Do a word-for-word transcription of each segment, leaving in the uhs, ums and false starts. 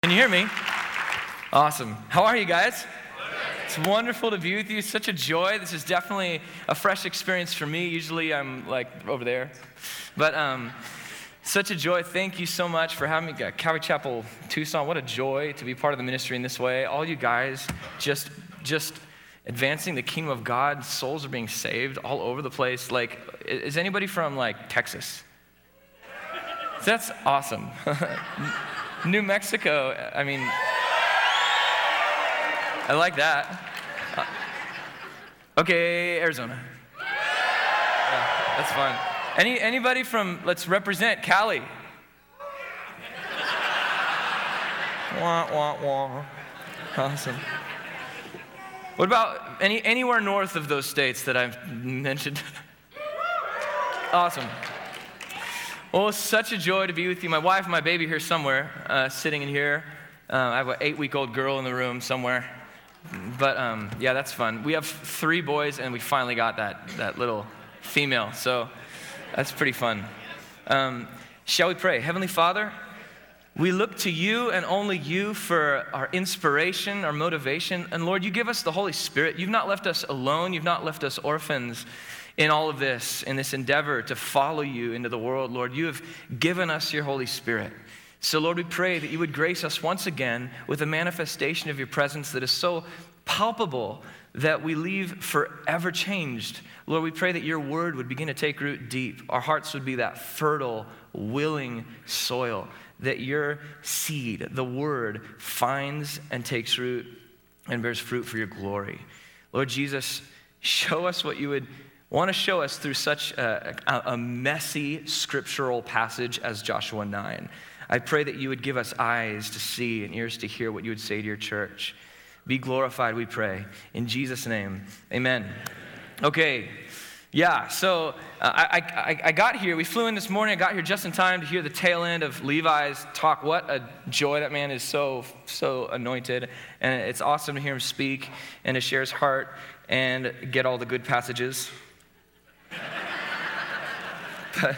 Can you hear me? Awesome. How are you guys? It's wonderful to be with you. Such a joy. This is definitely a fresh experience for me. Usually I'm like over there. But um, such a joy. Thank you so much for having me at Calvary Chapel, Tucson. What a joy to be part of the ministry in this way. All you guys just just advancing the kingdom of God. Souls are being saved all over the place. Like, is anybody from like Texas? That's awesome. New Mexico, I mean, I like that. Uh, okay, Arizona. Yeah, that's fun. Any anybody from, let's represent Cali. Wah, wah, wah. Awesome. What about any anywhere north of those states that I've mentioned? Awesome. Well, it's such a joy to be with you. My wife and my baby here somewhere, uh, sitting in here. Uh, I have an eight-week-old girl in the room somewhere. But um, yeah, that's fun. We have three boys, and we finally got that that little female. So that's pretty fun. Um, shall we pray? Heavenly Father, we look to you and only you for our inspiration, our motivation. And Lord, you give us the Holy Spirit. You've not left us alone. You've not left us orphans in all of this, in this endeavor to follow you into the world. Lord, you have given us your Holy Spirit. So Lord, we pray that you would grace us once again with a manifestation of your presence that is so palpable that we leave forever changed. Lord, we pray that your word would begin to take root deep. Our hearts would be that fertile, willing soil, that your seed, the word, finds and takes root and bears fruit for your glory. Lord Jesus, show us what you would want to show us through such a, a messy scriptural passage as Joshua nine. I pray that you would give us eyes to see and ears to hear what you would say to your church. Be glorified, we pray. In Jesus' name, amen. Okay, yeah, so uh, I, I, I got here. We flew in this morning. I got here just in time to hear the tail end of Levi's talk. What a joy. That man is so, so anointed. And it's awesome to hear him speak and to share his heart and get all the good passages. But,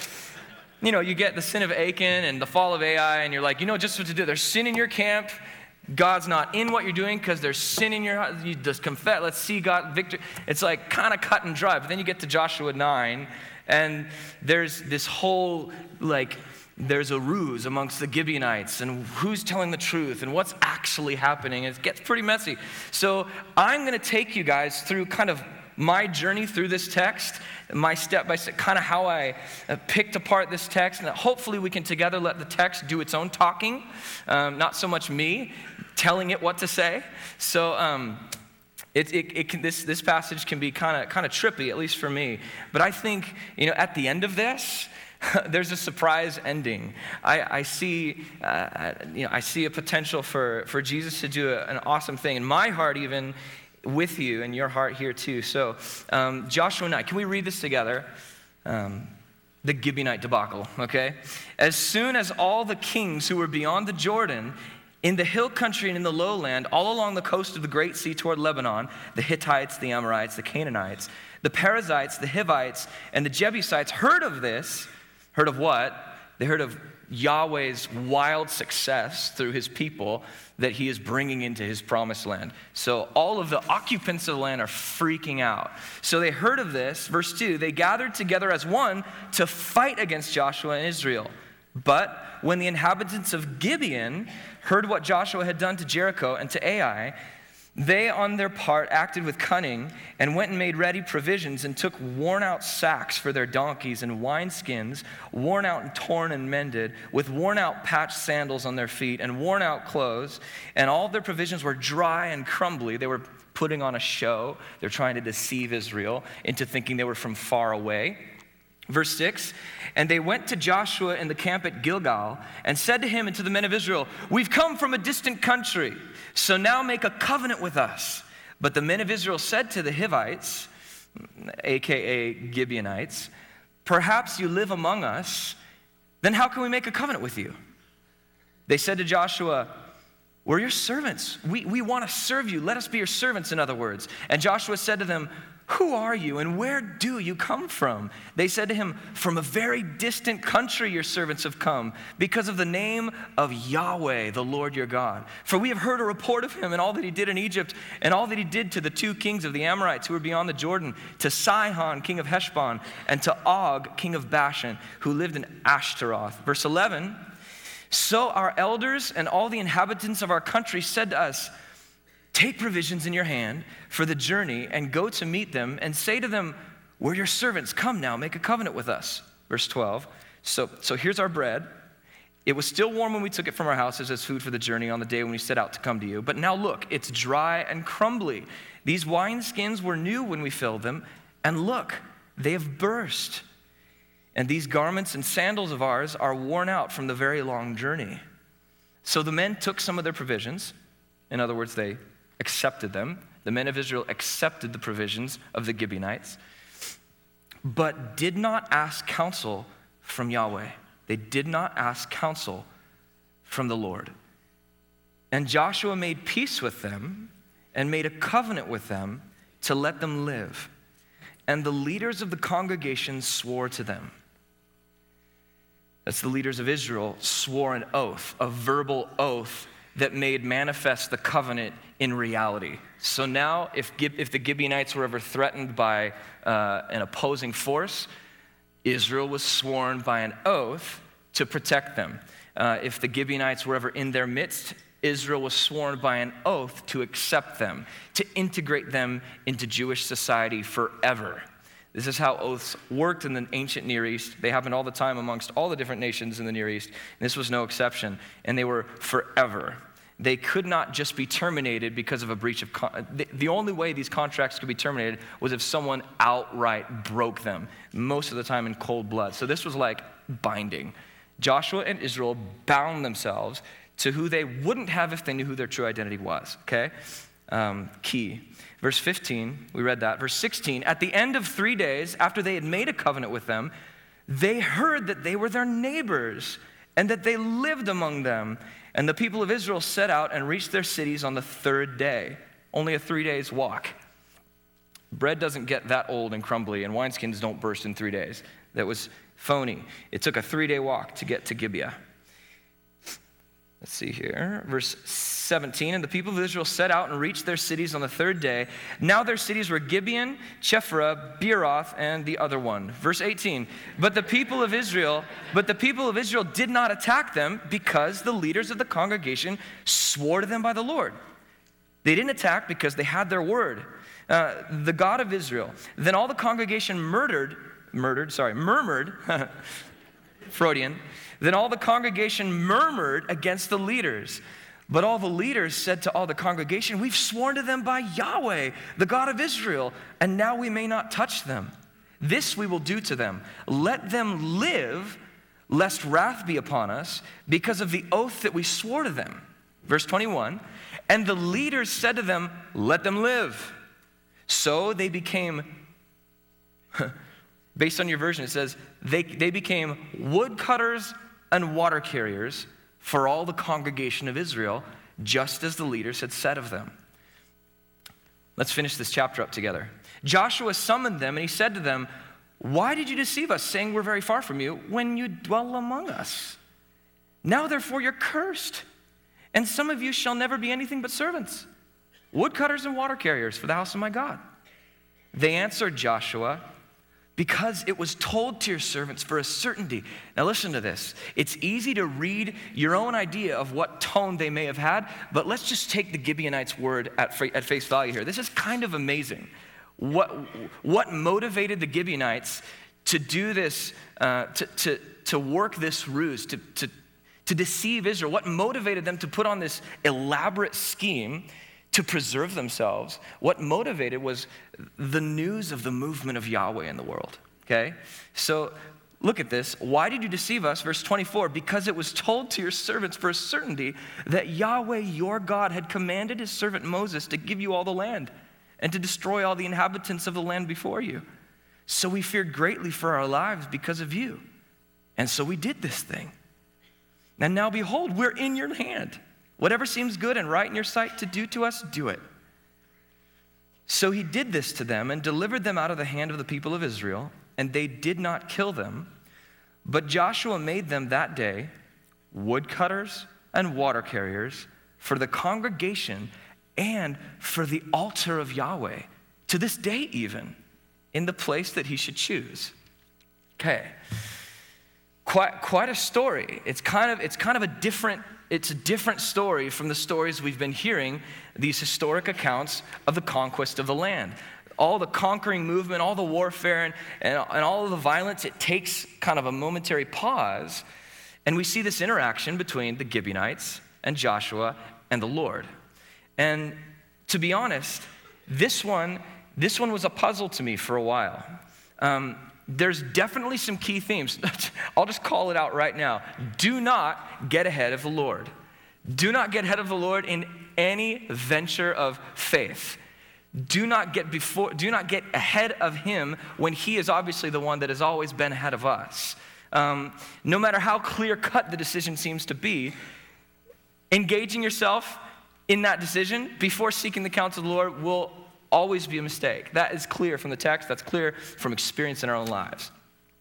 you know, you get the sin of Achan and the fall of Ai, and you're like, you know just what to do. There's sin in your camp. God's not in what you're doing because there's sin in your heart. You just confess. Let's see God victory. It's like kind of cut and dry. But then you get to Joshua nine, and there's this whole, like, there's a ruse amongst the Gibeonites, and who's telling the truth, and what's actually happening. It gets pretty messy. So I'm going to take you guys through kind of my journey through this text, my step-by-step, kind of how I uh, picked apart this text, and hopefully we can together let the text do its own talking, um, not so much me telling it what to say. So um, it, it, it can, this, this passage can be kind of kind of trippy, at least for me. But I think, you know, at the end of this, there's a surprise ending. I, I see, uh, you know, I see a potential for, for Jesus to do a, an awesome thing in my heart, even with you and your heart here too. So um, Joshua nine, can we read this together? Um, the Gibeonite debacle, okay? As soon as all the kings who were beyond the Jordan, in the hill country and in the lowland, all along the coast of the great sea toward Lebanon, the Hittites, the Amorites, the Canaanites, the Perizzites, the Hivites, and the Jebusites heard of this. Heard of what? They heard of Yahweh's wild success through his people that he is bringing into his promised land. So all of the occupants of the land are freaking out. So they heard of this. Verse two, they gathered together as one to fight against Joshua and Israel. But when the inhabitants of Gibeon heard what Joshua had done to Jericho and to Ai, they on their part acted with cunning and went and made ready provisions and took worn out sacks for their donkeys and wineskins, worn out and torn and mended, with worn out patched sandals on their feet and worn out clothes. And all of their provisions were dry and crumbly. They were putting on a show. They're trying to deceive Israel into thinking they were from far away. Verse six, and they went to Joshua in the camp at Gilgal and said to him and to the men of Israel, we've come from a distant country, so now make a covenant with us. But the men of Israel said to the Hivites, a k a. Gibeonites, perhaps you live among us, then how can we make a covenant with you? They said to Joshua, we're your servants. We, we want to serve you. Let us be your servants, in other words. And Joshua said to them, "Who are you and where do you come from?" They said to him, "From a very distant country your servants have come, because of the name of Yahweh, the Lord your God. For we have heard a report of him and all that he did in Egypt and all that he did to the two kings of the Amorites who were beyond the Jordan, to Sihon, king of Heshbon, and to Og, king of Bashan, who lived in Ashtaroth." Verse eleven, "So our elders and all the inhabitants of our country said to us, 'Take provisions in your hand for the journey and go to meet them and say to them, we're your servants, come now, make a covenant with us.'" Verse twelve, so, so here's our bread. It was still warm when we took it from our houses as food for the journey on the day when we set out to come to you. But now look, it's dry and crumbly. These wineskins were new when we filled them, and look, they have burst. And these garments and sandals of ours are worn out from the very long journey." So the men took some of their provisions. In other words, they accepted them. The men of Israel accepted the provisions of the Gibeonites, but did not ask counsel from Yahweh. They did not ask counsel from the Lord. And Joshua made peace with them and made a covenant with them to let them live. And the leaders of the congregation swore to them. That's the leaders of Israel swore an oath, a verbal oath that made manifest the covenant in reality. So now, if, if the Gibeonites were ever threatened by uh, an opposing force, Israel was sworn by an oath to protect them. Uh, if the Gibeonites were ever in their midst, Israel was sworn by an oath to accept them, to integrate them into Jewish society forever. This is how oaths worked in the ancient Near East. They happened all the time amongst all the different nations in the Near East. And this was no exception. And they were forever. They could not just be terminated because of a breach of con- the, the only way these contracts could be terminated was if someone outright broke them, most of the time in cold blood. So this was like binding. Joshua and Israel bound themselves to who they wouldn't have if they knew who their true identity was, okay? Um, key. Verse fifteen, we read that. Verse sixteen, "At the end of three days, after they had made a covenant with them, they heard that they were their neighbors and that they lived among them. And the people of Israel set out and reached their cities on the third day." Only a three days walk. Bread doesn't get that old and crumbly, and wineskins don't burst in three days. That was phony. It took a three-day walk to get to Gibeah. Let's see here. Verse seventeen, "And the people of Israel set out and reached their cities on the third day. Now their cities were Gibeon, Chephra, Beeroth, and the other one." Verse eighteen, "But the people of Israel, but the people of Israel did not attack them because the leaders of the congregation swore to them by the Lord." They didn't attack because they had their word. Uh, the God of Israel. Then all the congregation murdered, murdered, sorry, murmured, Freudian. Then all the congregation murmured against the leaders. But all the leaders said to all the congregation, "We've sworn to them by Yahweh, the God of Israel, and now we may not touch them. This we will do to them. Let them live, lest wrath be upon us, because of the oath that we swore to them." Verse twenty-one, "And the leaders said to them, 'Let them live.' So they became," based on your version, it says, they, they became woodcutters and water carriers for all the congregation of Israel, just as the leaders had said of them. Let's finish this chapter up together. "Joshua summoned them, and he said to them, 'Why did you deceive us, saying we're very far from you, when you dwell among us? Now therefore you're cursed, and some of you shall never be anything but servants, woodcutters and water carriers for the house of my God.' They answered Joshua, 'Because it was told to your servants for a certainty.'" Now listen to this. It's easy to read your own idea of what tone they may have had, but let's just take the Gibeonites' word at, at face value here. This is kind of amazing. What, what motivated the Gibeonites to do this, uh, to, to, to work this ruse, to, to, to deceive Israel? What motivated them to put on this elaborate scheme to preserve themselves? What motivated was the news of the movement of Yahweh in the world, okay? So look at this. "Why did you deceive us?" Verse twenty-four, "Because it was told to your servants for a certainty that Yahweh your God had commanded his servant Moses to give you all the land and to destroy all the inhabitants of the land before you. So we feared greatly for our lives because of you. And so we did this thing. And now behold, we're in your hand. Whatever seems good and right in your sight to do to us, do it." So he did this to them and delivered them out of the hand of the people of Israel, and they did not kill them. But Joshua made them that day woodcutters and water carriers for the congregation and for the altar of Yahweh, to this day even, in the place that he should choose. Okay, quite quite a story. It's kind of it's kind of a different it's a different story from the stories we've been hearing, these historic accounts of the conquest of the land. All the conquering movement, all the warfare, and, and, and all of the violence, it takes kind of a momentary pause, and we see this interaction between the Gibeonites and Joshua and the Lord. And to be honest, this one, this one was a puzzle to me for a while. Um, there's definitely some key themes. I'll just call it out right now. Do not get ahead of the Lord. Do not get ahead of the Lord in any venture of faith. Do not get before, do not get ahead of him when he is obviously the one that has always been ahead of us. Um, no matter how clear-cut the decision seems to be, engaging yourself in that decision before seeking the counsel of the Lord will always be a mistake. That is clear from the text. That's clear from experience in our own lives.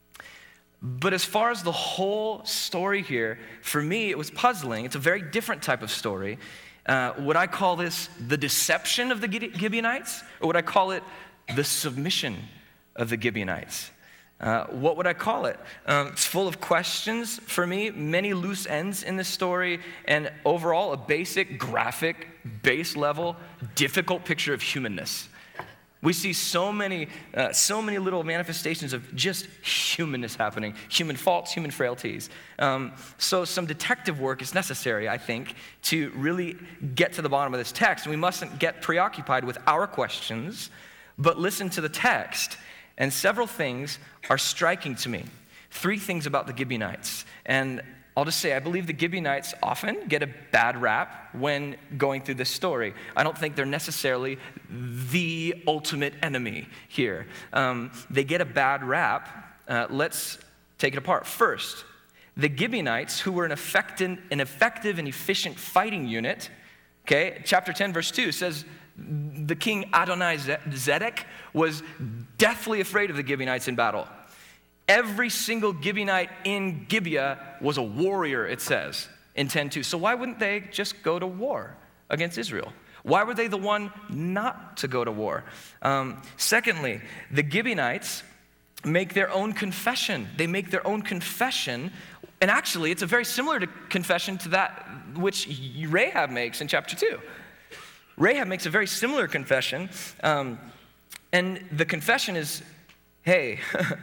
But as far as the whole story here, for me, it was puzzling. It's a very different type of story. Uh, would I call this the deception of the Gibeonites? Or would I call it the submission of the Gibeonites? Uh, what would I call it? Um, it's full of questions for me, many loose ends in this story, and overall a basic, graphic, base level, difficult picture of humanness. We see so many, uh, so many little manifestations of just humanness happening, human faults, human frailties. Um, so some detective work is necessary, I think, to really get to the bottom of this text. And we mustn't get preoccupied with our questions, but listen to the text. And several things are striking to me. Three things about the Gibeonites. And I'll just say, I believe the Gibeonites often get a bad rap when going through this story. I don't think they're necessarily the ultimate enemy here. Um, they get a bad rap. Uh, let's take it apart. First, the Gibeonites, who were an effective, an effective and efficient fighting unit, okay, chapter ten, verse two says, the king Adoni-Zedek was deathly afraid of the Gibeonites in battle. Every single Gibeonite in Gibeah was a warrior, it says in ten two. So why wouldn't they just go to war against Israel? Why were they the one not to go to war? Um, secondly, the Gibeonites make their own confession. They make their own confession, and actually it's a very similar to confession to that which Rahab makes in chapter two. Rahab makes a very similar confession, um, and the confession is, hey,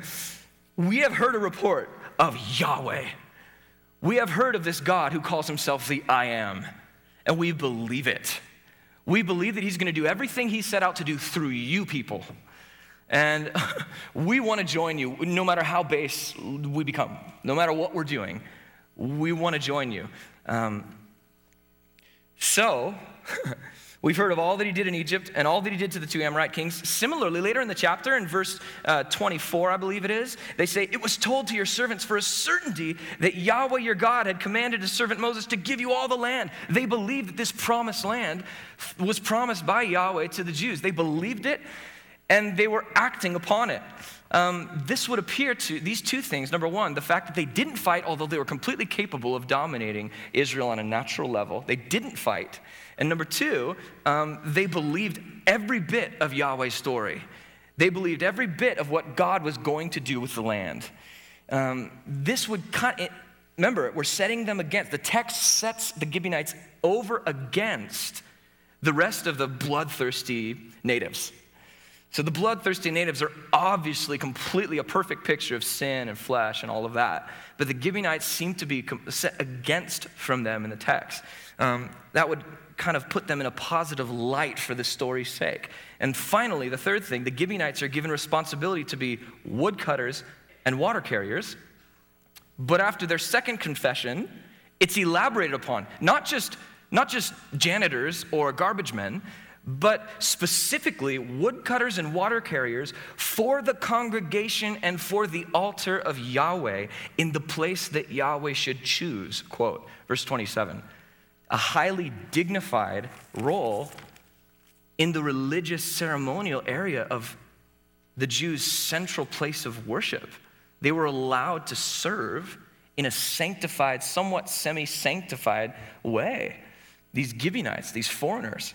we have heard a report of Yahweh. We have heard of this God who calls himself the I Am, and we believe it. We believe that he's going to do everything he set out to do through you people, and we want to join you no matter how base we become, no matter what we're doing. We want to join you. Um, so... We've heard of all that he did in Egypt and all that he did to the two Amorite kings. Similarly, later in the chapter, in verse uh, twenty-four, I believe it is, they say, it was told to your servants for a certainty that Yahweh your God had commanded his servant Moses to give you all the land. They believed that this promised land was promised by Yahweh to the Jews. They believed it, and they were acting upon it. Um, this would appear to, these two things, number one, the fact that they didn't fight, although they were completely capable of dominating Israel on a natural level. They didn't fight. And number two, um, they believed every bit of Yahweh's story. They believed every bit of what God was going to do with the land. Um, this would cut it. Remember, we're setting them against, the text sets the Gibeonites over against the rest of the bloodthirsty natives. So the bloodthirsty natives are obviously completely a perfect picture of sin and flesh and all of that. But the Gibeonites seem to be set against from them in the text. Um, that would kind of put them in a positive light for the story's sake. And finally, the third thing, the Gibeonites are given responsibility to be woodcutters and water carriers. But after their second confession, it's elaborated upon. Not just, not just janitors or garbage men, but specifically woodcutters and water carriers for the congregation and for the altar of Yahweh in the place that Yahweh should choose. Quote, verse twenty-seven. A highly dignified role in the religious ceremonial area of the Jews' central place of worship. They were allowed to serve in a sanctified, somewhat semi-sanctified way. These Gibeonites, these foreigners.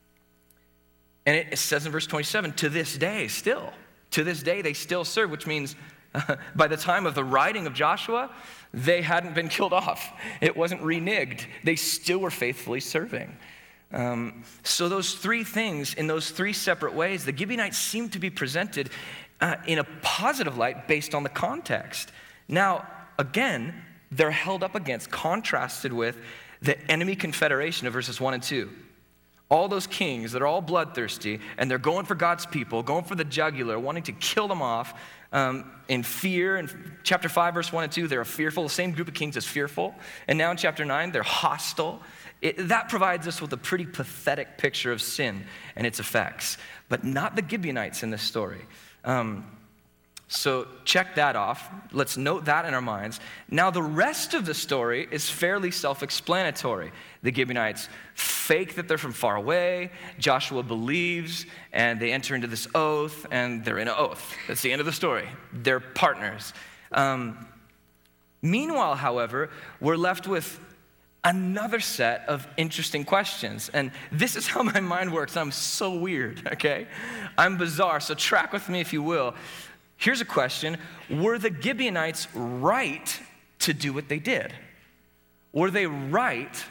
And it says in verse twenty-seven, to this day still, to this day they still serve, which means uh, by the time of the writing of Joshua, they hadn't been killed off. It wasn't reneged. They still were faithfully serving. Um, so those three things, in those three separate ways, the Gibeonites seem to be presented uh, in a positive light based on the context. Now, again, they're held up against, contrasted with the enemy confederation of verses one and two. All those kings that are all bloodthirsty, and they're going for God's people, going for the jugular, wanting to kill them off um, in fear. In chapter five, verse one and two, they're fearful. The same group of kings is fearful. And now in chapter nine, they're hostile. It, that provides us with a pretty pathetic picture of sin and its effects. But not the Gibeonites in this story. Um, So check that off. Let's note that in our minds. Now the rest of the story is fairly self-explanatory. The Gibeonites fake that they're from far away. Joshua believes, and they enter into this oath, and they're in an oath. That's the end of the story. They're partners. Um, meanwhile, however, we're left with another set of interesting questions. And this is how my mind works. I'm so weird, okay? I'm bizarre, so track with me if you will. Here's a question. Were the Gibeonites right to do what they did? Were they right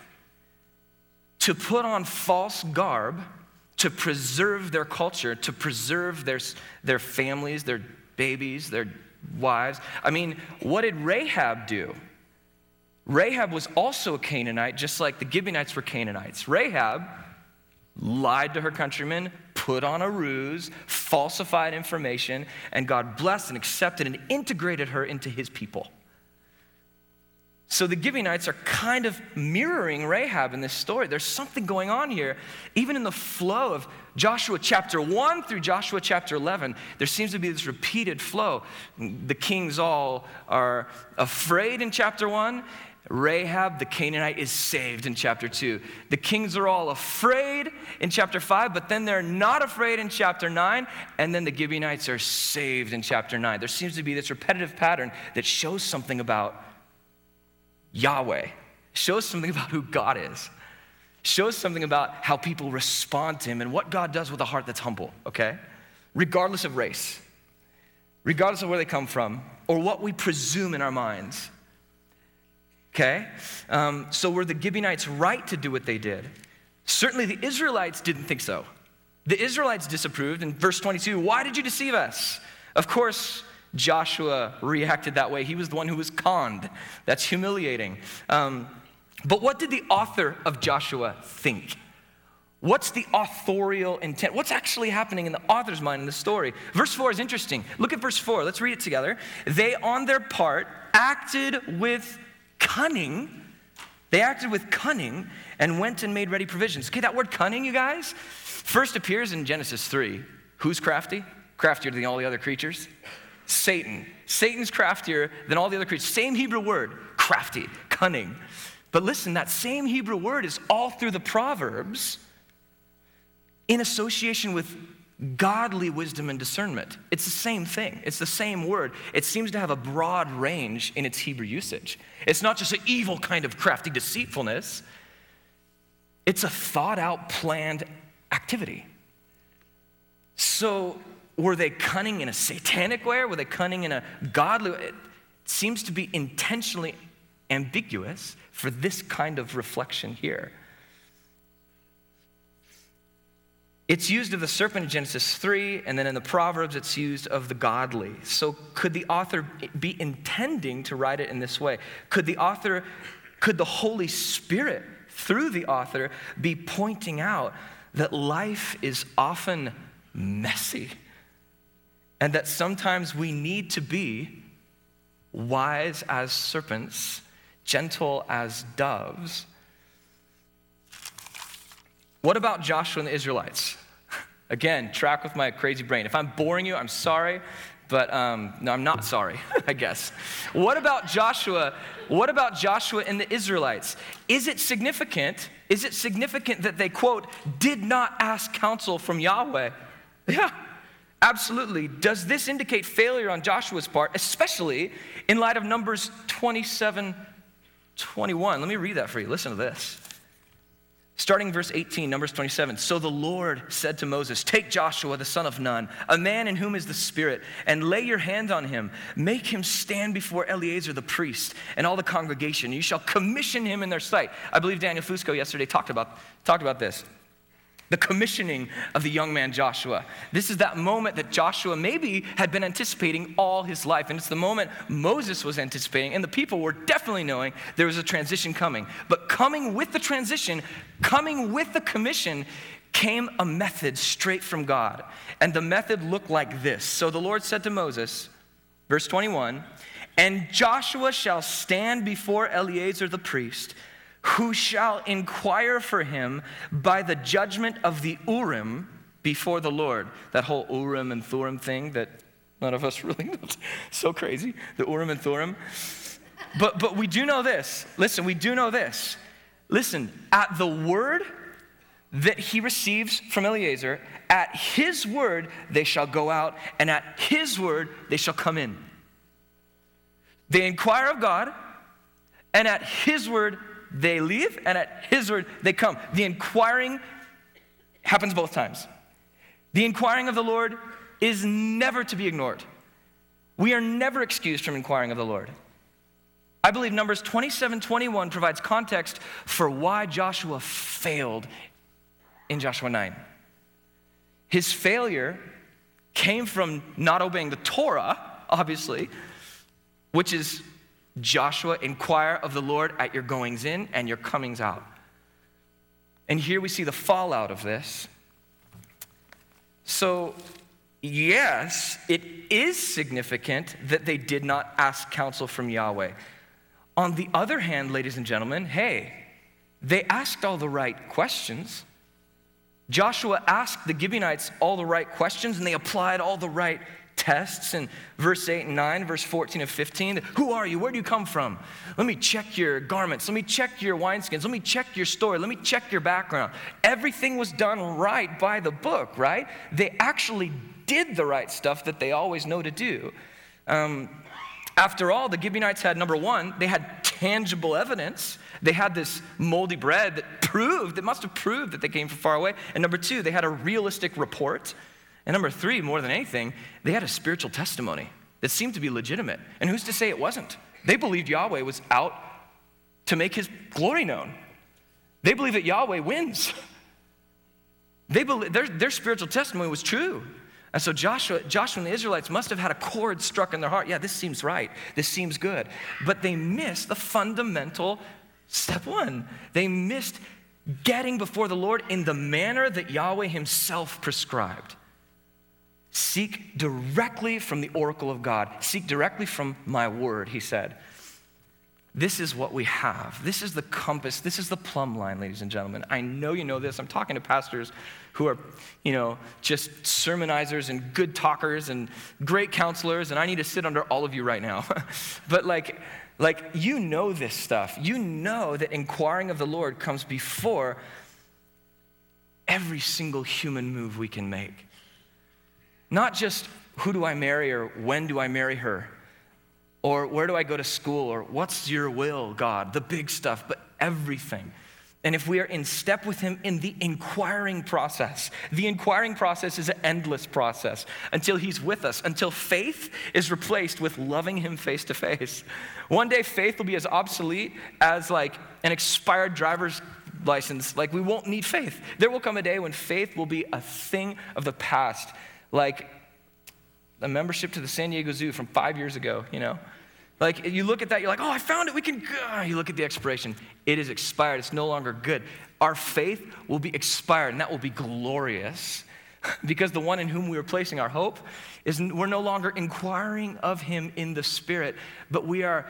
to put on false garb to preserve their culture, to preserve their, their families, their babies, their wives? I mean, what did Rahab do? Rahab was also a Canaanite, just like the Gibeonites were Canaanites. Rahab lied to her countrymen, put on a ruse, falsified information, and God blessed and accepted and integrated her into his people. So the Gibeonites are kind of mirroring Rahab in this story. There's something going on here. Even in the flow of Joshua chapter one through Joshua chapter eleven, there seems to be this repeated flow. The kings all are afraid in chapter one. Rahab, the Canaanite, is saved in chapter two. The kings are all afraid in chapter five, but then they're not afraid in chapter nine, and then the Gibeonites are saved in chapter nine. There seems to be this repetitive pattern that shows something about Yahweh, shows something about who God is, shows something about how people respond to him and what God does with a heart that's humble, okay? Regardless of race, regardless of where they come from, or what we presume in our minds. Okay, um, so were the Gibeonites right to do what they did? Certainly the Israelites didn't think so. The Israelites disapproved. In verse twenty-two, why did you deceive us? Of course, Joshua reacted that way. He was the one who was conned. That's humiliating. Um, but what did the author of Joshua think? What's the authorial intent? What's actually happening in the author's mind in the story? Verse four is interesting. Look at verse four. Let's read it together. They, on their part, acted with cunning. They acted with cunning and went and made ready provisions. Okay, that word cunning, you guys, first appears in Genesis three. Who's crafty? Craftier than all the other creatures? Satan. Satan's craftier than all the other creatures. Same Hebrew word, crafty, cunning. But listen, that same Hebrew word is all through the Proverbs in association with godly wisdom and discernment. It's the same thing. It's the same word. It seems to have a broad range in its Hebrew usage. It's not just an evil kind of crafty deceitfulness. It's a thought out, planned activity. So were they cunning in a satanic way, or were they cunning in a godly way? It seems to be intentionally ambiguous for this kind of reflection here. It's used of the serpent in Genesis three, and then in the Proverbs it's used of the godly. So could the author be intending to write it in this way? Could the author, could the Holy Spirit, through the author, be pointing out that life is often messy, and that sometimes we need to be wise as serpents, gentle as doves? What about Joshua and the Israelites? Again, track with my crazy brain. If I'm boring you, I'm sorry, But um, no, I'm not sorry, I guess. What about Joshua? What about Joshua and the Israelites? Is it significant? Is it significant that they, quote, did not ask counsel from Yahweh? Yeah, absolutely. Does this indicate failure on Joshua's part, especially in light of Numbers twenty-seven, twenty-one? Let me read that for you. Listen to this. Starting verse eighteen, Numbers twenty-seven. So the Lord said to Moses, take Joshua, the son of Nun, a man in whom is the Spirit, and lay your hand on him. Make him stand before Eleazar the priest and all the congregation. You shall commission him in their sight. I believe Daniel Fusco yesterday talked about, talked about this. The commissioning of the young man Joshua. This is that moment that Joshua maybe had been anticipating all his life. And it's the moment Moses was anticipating, and the people were definitely knowing there was a transition coming. But coming with the transition, coming with the commission, came a method straight from God. And the method looked like this. So the Lord said to Moses, verse twenty-one, and Joshua shall stand before Eleazar the priest, who shall inquire for him by the judgment of the Urim before the Lord. That whole Urim and Thummim thing that none of us really know. So crazy, the Urim and Thummim. But, but we do know this. Listen, we do know this. Listen, at the word that he receives from Eleazar, at his word they shall go out, and at his word they shall come in. They inquire of God, and at his word they leave, and at his word they come. The inquiring happens both times. The inquiring of the Lord is never to be ignored. We are never excused from inquiring of the Lord. I believe Numbers twenty-seven twenty-one provides context for why Joshua failed in Joshua nine. His failure came from not obeying the Torah, obviously, which is Joshua, inquire of the Lord at your goings in and your comings out. And here we see the fallout of this. So, yes, it is significant that they did not ask counsel from Yahweh. On the other hand, ladies and gentlemen, hey, they asked all the right questions. Joshua asked the Gibeonites all the right questions, and they applied all the right tests in verse eight and nine, verse fourteen and fifteen. Who are you? Where do you come from? Let me check your garments. Let me check your wineskins. Let me check your story. Let me check your background. Everything was done right by the book, right? They actually did the right stuff that they always know to do. Um, after all, the Gibeonites had, number one, they had tangible evidence. They had this moldy bread that proved, that must have proved that they came from far away. And number two, they had a realistic report. And number three, more than anything, they had a spiritual testimony that seemed to be legitimate. And who's to say it wasn't? They believed Yahweh was out to make his glory known. They believe that Yahweh wins. They believe, their, their spiritual testimony was true. And so Joshua, Joshua and the Israelites must have had a chord struck in their heart. Yeah, this seems right. This seems good. But they missed the fundamental step one. They missed getting before the Lord in the manner that Yahweh himself prescribed. Seek directly from the oracle of God. Seek directly from my word, he said. This is what we have. This is the compass. This is the plumb line, ladies and gentlemen. I know you know this. I'm talking to pastors who are, you know, just sermonizers and good talkers and great counselors, and I need to sit under all of you right now. But like, like you know this stuff. You know that inquiring of the Lord comes before every single human move we can make. Not just who do I marry or when do I marry her? Or where do I go to school? Or what's your will, God? The big stuff, but everything. And if we are in step with him in the inquiring process, the inquiring process is an endless process until he's with us, until faith is replaced with loving him face to face. One day faith will be as obsolete as like an expired driver's license. Like we won't need faith. There will come a day when faith will be a thing of the past. Like a membership to the San Diego Zoo from five years ago, you know? Like you look at that, you're like, oh, I found it, we can go. You look at the expiration, it is expired, it's no longer good. Our faith will be expired, and that will be glorious because the one in whom we are placing our hope is we're no longer inquiring of him in the spirit, but we are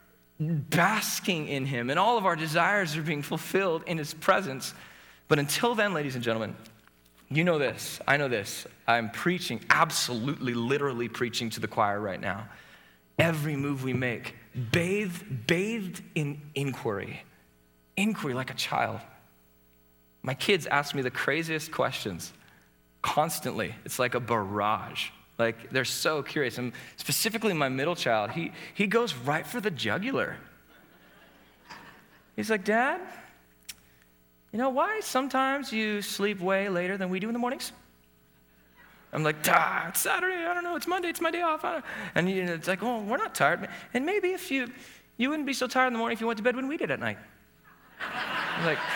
basking in him, and all of our desires are being fulfilled in his presence. But until then, ladies and gentlemen, You know this. I know this. I'm preaching, absolutely, literally preaching to the choir right now. Every move we make, bathed, bathed in inquiry. Inquiry like a child. My kids ask me the craziest questions constantly. It's like a barrage. Like, they're so curious. And specifically my middle child, he, he goes right for the jugular. He's like, Dad, you know why sometimes you sleep way later than we do in the mornings? I'm like, ah, it's Saturday, I don't know, it's Monday, it's my day off. And you know, it's like, well, we're not tired. And maybe if you, you wouldn't be so tired in the morning if you went to bed when we did at night. I'm like,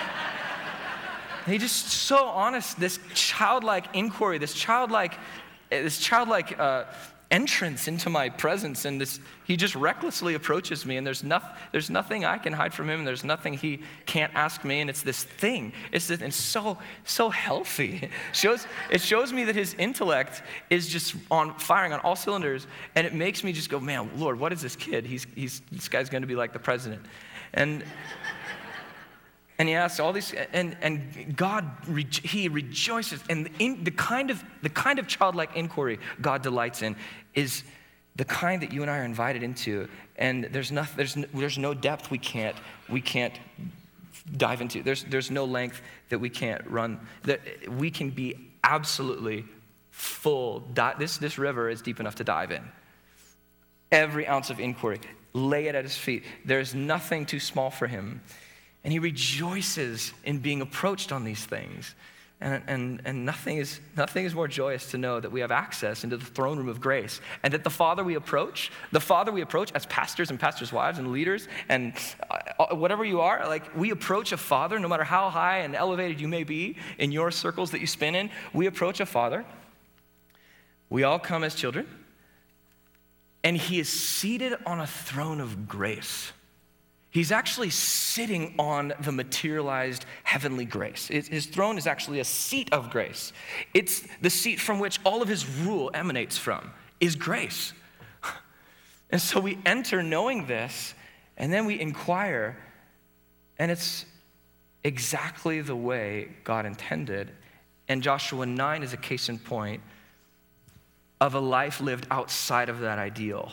he just so honest, this childlike inquiry, this childlike, this childlike uh, entrance into my presence, and this, he just recklessly approaches me, and there's, no, there's nothing I can hide from him, and there's nothing he can't ask me, and it's this thing. It's, this, it's so, so healthy. It shows, it shows me that his intellect is just on firing on all cylinders, and it makes me just go, man, Lord, what is this kid? He's, he's, this guy's going to be like the president. And And he asks all these, and, and God, he rejoices. And in the kind of the kind of childlike inquiry God delights in is the kind that you and I are invited into. And there's no, there's no, there's no depth we can't we can't dive into. There's there's no length that we can't run. That we can be absolutely full. This this river is deep enough to dive in. Every ounce of inquiry, lay it at his feet. There's nothing too small for him. And he rejoices in being approached on these things. And, and, and nothing is, nothing is more joyous to know that we have access into the throne room of grace. And that the Father we approach, the Father we approach as pastors and pastors' wives and leaders and uh, whatever you are, like we approach a Father, no matter how high and elevated you may be in your circles that you spin in, we approach a Father. We all come as children. And he is seated on a throne of grace. He's actually sitting on the materialized heavenly grace. His throne is actually a seat of grace. It's the seat from which all of his rule emanates from, is grace. And so we enter knowing this, and then we inquire, and it's exactly the way God intended. And Joshua nine is a case in point of a life lived outside of that ideal,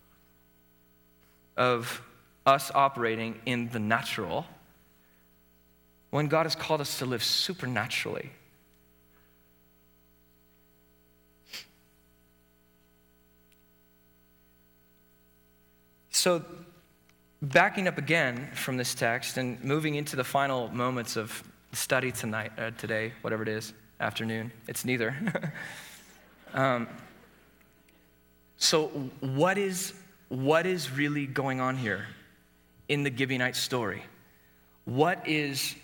of us operating in the natural when God has called us to live supernaturally. So, backing up again from this text and moving into the final moments of study tonight, uh, today, whatever it is, afternoon, it's neither. um, so, what is what is really going on here in the Gibeonite story? What is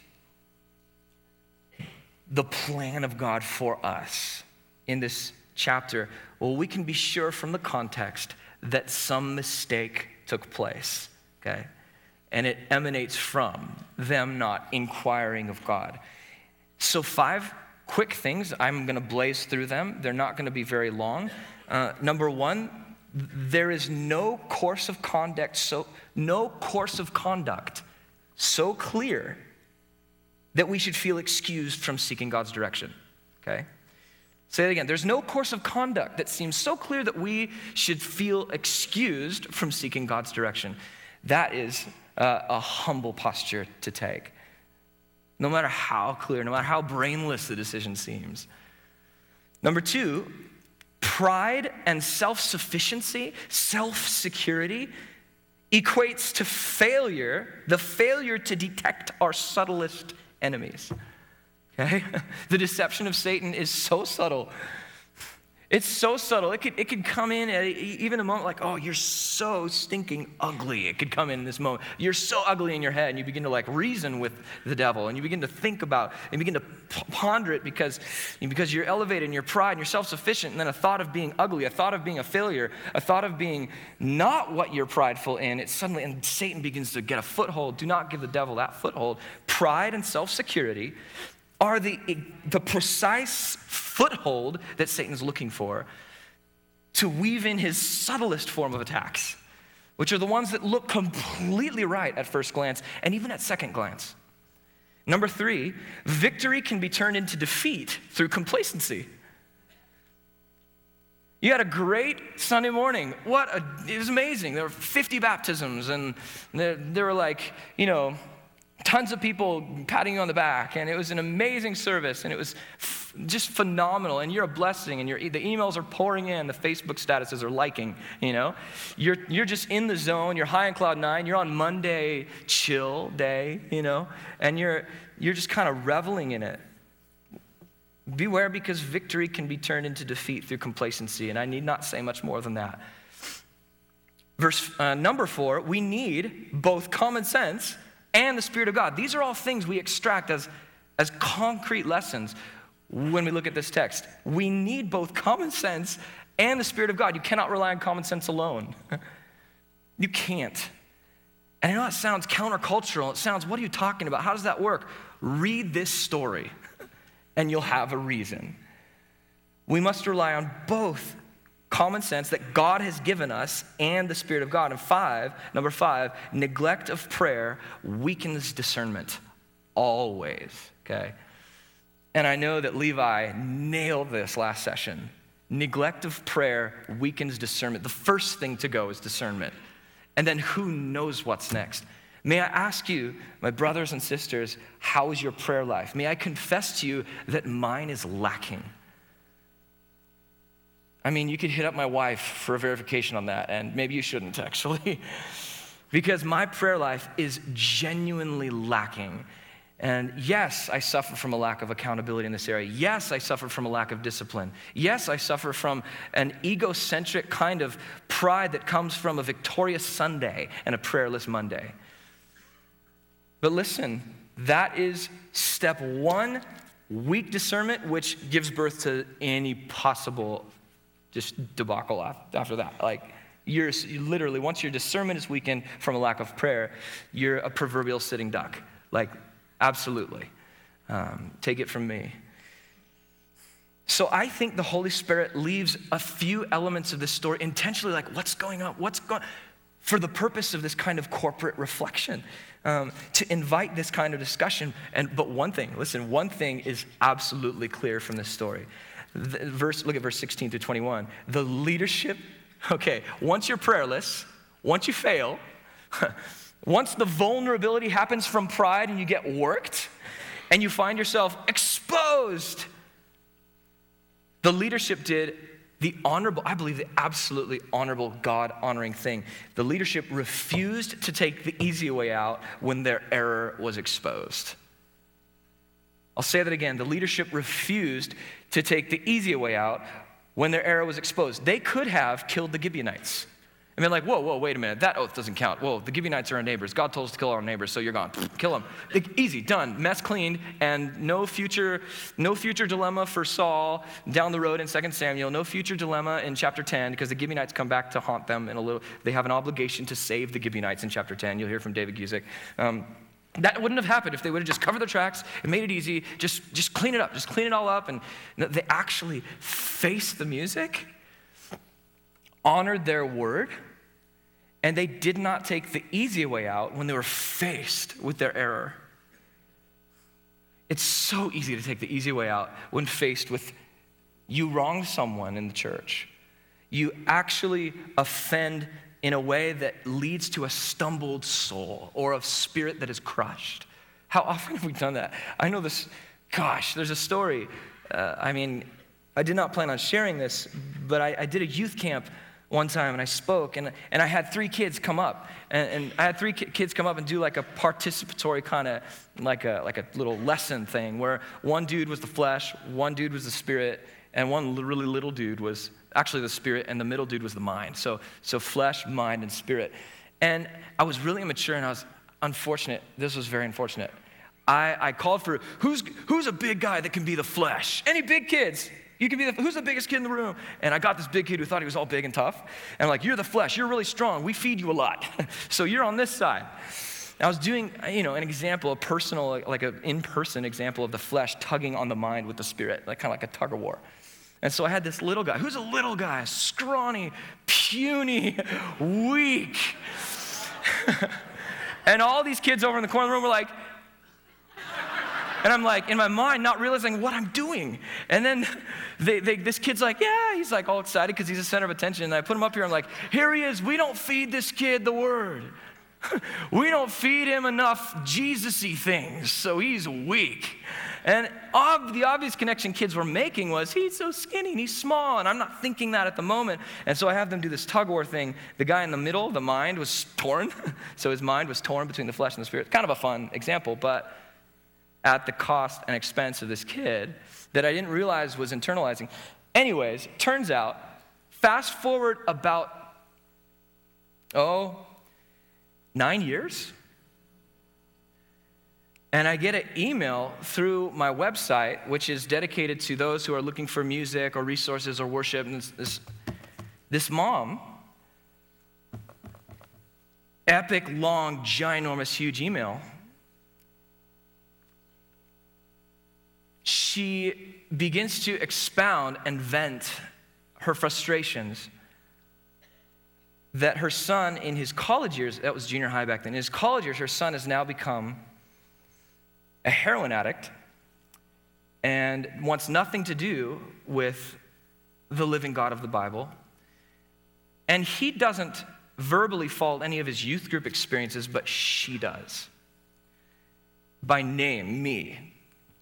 the plan of God for us in this chapter? Well, we can be sure from the context that some mistake took place, okay? And it emanates from them not inquiring of God. So five quick things, I'm gonna blaze through them. They're not gonna be very long. Uh, number one, there is no course of conduct so no course of conduct so clear that we should feel excused from seeking God's direction. Okay? Say it again. There's no course of conduct that seems so clear that we should feel excused from seeking God's direction. That is uh, a humble posture to take. No matter how clear, no matter how brainless the decision seems. Number two, pride and self-sufficiency, self-security equates to failure, the failure to detect our subtlest enemies. Okay? The deception of Satan is so subtle. It's so subtle. It could, it could come in at even a moment like, oh, you're so stinking ugly. It could come in this moment. You're so ugly in your head, and you begin to like reason with the devil, and you begin to think about, and begin to ponder it because, because you're elevated in your pride, and you're self-sufficient, and then a thought of being ugly, a thought of being a failure, a thought of being not what you're prideful in, it suddenly, and Satan begins to get a foothold. Do not give the devil that foothold. Pride and self-security are the, the precise foothold that Satan's looking for to weave in his subtlest form of attacks, which are the ones that look completely right at first glance and even at second glance. Number three, victory can be turned into defeat through complacency. You had a great Sunday morning. What a, it was amazing. There were fifty baptisms, and there, there were like, you know, tons of people patting you on the back, and it was an amazing service, and it was f- just phenomenal, and you're a blessing, and you're, the emails are pouring in, the Facebook statuses are liking, you know. You're, you're just in the zone, you're high on cloud nine, you're on Monday chill day, you know, and you're, you're just kind of reveling in it. Beware, because victory can be turned into defeat through complacency, and I need not say much more than that. Verse uh, number four, we need both common sense and the Spirit of God. These are all things we extract as, as concrete lessons when we look at this text. We need both common sense and the Spirit of God. You cannot rely on common sense alone. You can't. And I know it sounds countercultural. It sounds, what are you talking about? How does that work? Read this story, and you'll have a reason. We must rely on both common sense that God has given us and the Spirit of God. And five, number five, neglect of prayer weakens discernment always, okay? And I know that Levi nailed this last session. Neglect of prayer weakens discernment. The first thing to go is discernment. And then who knows what's next? May I ask you, my brothers and sisters, how is your prayer life? May I confess to you that mine is lacking. I mean, you could hit up my wife for a verification on that, and maybe you shouldn't, actually, because my prayer life is genuinely lacking. And yes, I suffer from a lack of accountability in this area. Yes, I suffer from a lack of discipline. Yes, I suffer from an egocentric kind of pride that comes from a victorious Sunday and a prayerless Monday. But listen, that is step one, weak discernment, which gives birth to any possible just debacle after that. Like, you're you literally, once your discernment is weakened from a lack of prayer, you're a proverbial sitting duck. Like, absolutely. Um, take it from me. So I think the Holy Spirit leaves a few elements of this story intentionally, like, what's going on? What's going for the purpose of this kind of corporate reflection, um, to invite this kind of discussion. And but one thing, listen, one thing is absolutely clear from this story. The verse, look at verse sixteen through twenty-one. The leadership, okay, once you're prayerless, once you fail, once the vulnerability happens from pride and you get worked, and you find yourself exposed, the leadership did the honorable, I believe the absolutely honorable, God-honoring thing. The leadership refused to take the easy way out when their error was exposed. I'll say that again. The leadership refused to take the easy way out when their error was exposed. They could have killed the Gibeonites. I mean, like, whoa, whoa, wait a minute. That oath doesn't count. Whoa, the Gibeonites are our neighbors. God told us to kill our neighbors, so you're gone. Kill them. Easy, done, mess cleaned, and no future, no future dilemma for Saul down the road in Second Samuel. No future dilemma in chapter ten, because the Gibeonites come back to haunt them in a little. They have an obligation to save the Gibeonites in chapter ten. You'll hear from David Guzik. Um, That wouldn't have happened if they would have just covered their tracks and made it easy. Just, just clean it up. Just clean it all up. And they actually faced the music, honored their word, and they did not take the easy way out when they were faced with their error. It's so easy to take the easy way out when faced with you wronged someone in the church. You actually offend in a way that leads to a stumbled soul or a spirit that is crushed. How often have we done that? I know this, gosh, there's a story. Uh, I mean, I did not plan on sharing this, but I, I did a youth camp one time and I spoke, and, and I had three kids come up. And, and I had three ki- kids come up and do like a participatory kind of, like a, like a little lesson thing where one dude was the flesh, one dude was the spirit, and one really little dude was actually the spirit, and the middle dude was the mind. So, so flesh, mind, and spirit. And I was really immature, and I was unfortunate. This was very unfortunate. I, I called for, who's who's a big guy that can be the flesh? Any big kids? You can be the, who's the biggest kid in the room? And I got this big kid who thought he was all big and tough. And I'm like, you're the flesh. You're really strong. We feed you a lot. So you're on this side. I was doing, you know, an example, a personal, like an in-person example of the flesh tugging on the mind with the spirit, like kind of like a tug of war. And so I had this little guy. Who's a little guy? Scrawny, puny, weak. And all these kids over in the corner of the room were like, And I'm like, in my mind, not realizing what I'm doing. And then they, they, this kid's like, yeah, he's like all excited because he's the center of attention. And I put him up here, I'm like, here he is. We don't feed this kid the word. We don't feed him enough Jesus-y things, so he's weak. And ob- the obvious connection kids were making was, he's so skinny and he's small, and I'm not thinking that at the moment. And so I have them do this tug war thing. The guy in the middle, the mind was torn. So his mind was torn between the flesh and the spirit. Kind of a fun example, but at the cost and expense of this kid that I didn't realize was internalizing. Anyways, turns out, fast forward about, oh, nine years, and I get an email through my website, which is dedicated to those who are looking for music or resources or worship. And this, this, this mom, epic, long, ginormous, huge email. She begins to expound and vent her frustrations that her son in his college years, that was junior high back then, in his college years, her son has now become a heroin addict and wants nothing to do with the living God of the Bible. And he doesn't verbally fault any of his youth group experiences, but she does. By name, me.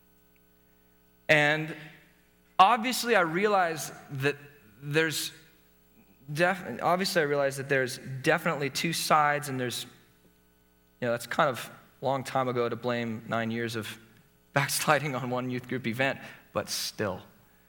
And obviously I realize that there's Def- obviously, I realize that there's definitely two sides, and there's, you know, that's kind of a long time ago to blame nine years of backsliding on one youth group event, but still.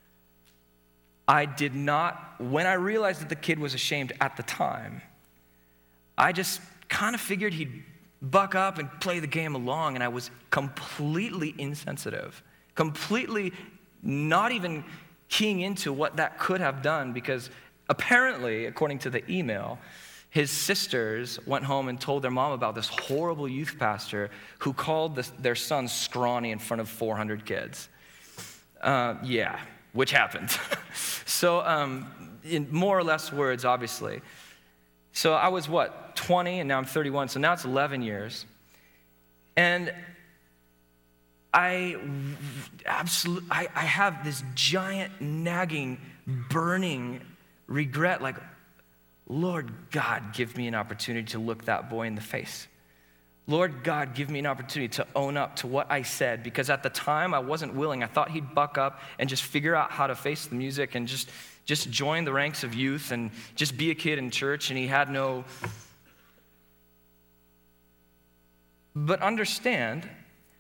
I did not, when I realized that the kid was ashamed at the time, I just kind of figured he'd buck up and play the game along, and I was completely insensitive, completely not even keying into what that could have done, because apparently, according to the email, his sisters went home and told their mom about this horrible youth pastor who called the, their son scrawny in front of four hundred kids. Uh, yeah, which happened. so um, in more or less words, obviously. So I was, what, twenty, and now I'm thirty-one, so now it's eleven years. And I absolutely, I, I have this giant, nagging, burning regret, like, Lord God, give me an opportunity to look that boy in the face. Lord God, give me an opportunity to own up to what I said, because at the time I wasn't willing. I thought he'd buck up and just figure out how to face the music and just, just join the ranks of youth and just be a kid in church, and he had no... But understand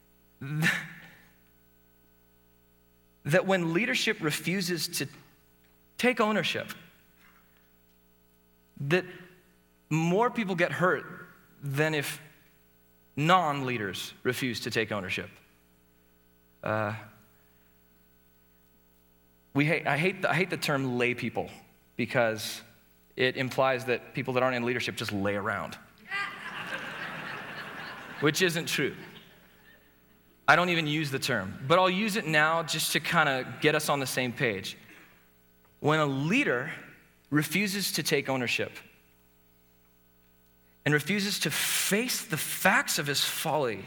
that when leadership refuses to take ownership, that more people get hurt than if non-leaders refuse to take ownership. Uh, we hate, I, hate the, I hate the term lay people, because it implies that people that aren't in leadership just lay around, which isn't true. I don't even use the term, but I'll use it now just to kind of get us on the same page. When a leader refuses to take ownership and refuses to face the facts of his folly,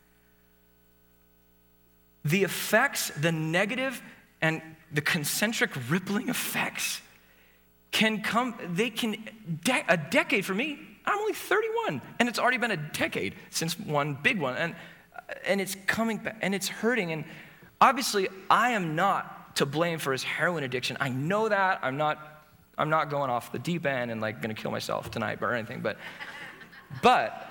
the effects, the negative and the concentric rippling effects can come, they can, de- a decade for me, I'm only thirty-one, and it's already been a decade since one big one, and and it's coming back, and it's hurting, and obviously I am not to blame for his heroin addiction. I know that. I'm not I'm not going off the deep end and like gonna kill myself tonight or anything, but but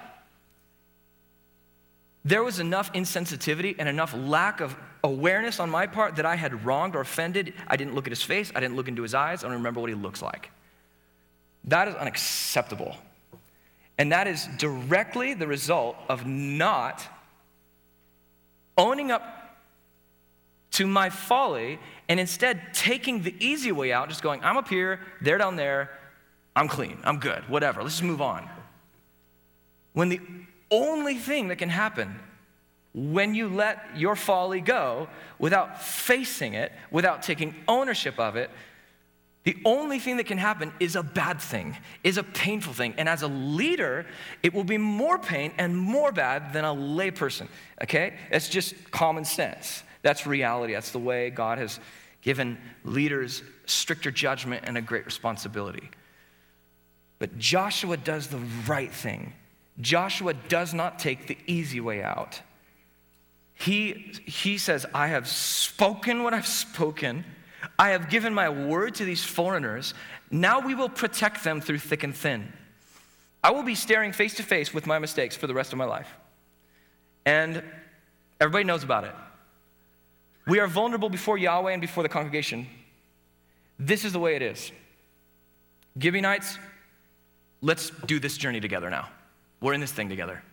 there was enough insensitivity and enough lack of awareness on my part that I had wronged or offended. I didn't look at his face. I didn't look into his eyes. I don't remember what he looks like. That is unacceptable. And that is directly the result of not owning up to my folly and instead taking the easy way out, just going, I'm up here, they're down there, I'm clean, I'm good, whatever, let's just move on. When the only thing that can happen when you let your folly go without facing it, without taking ownership of it, The only thing that can happen is a bad thing, is a painful thing. And as a leader, it will be more pain and more bad than a layperson, okay? That's just common sense. That's reality. That's the way God has given leaders stricter judgment and a great responsibility. But Joshua does the right thing. Joshua does not take the easy way out. He, he says, I have spoken what I've spoken. I have given my word to these foreigners. Now we will protect them through thick and thin. I will be staring face to face with my mistakes for the rest of my life. And everybody knows about it. We are vulnerable before Yahweh and before the congregation. This is the way it is. Gibeonites, let's do this journey together now. We're in this thing together.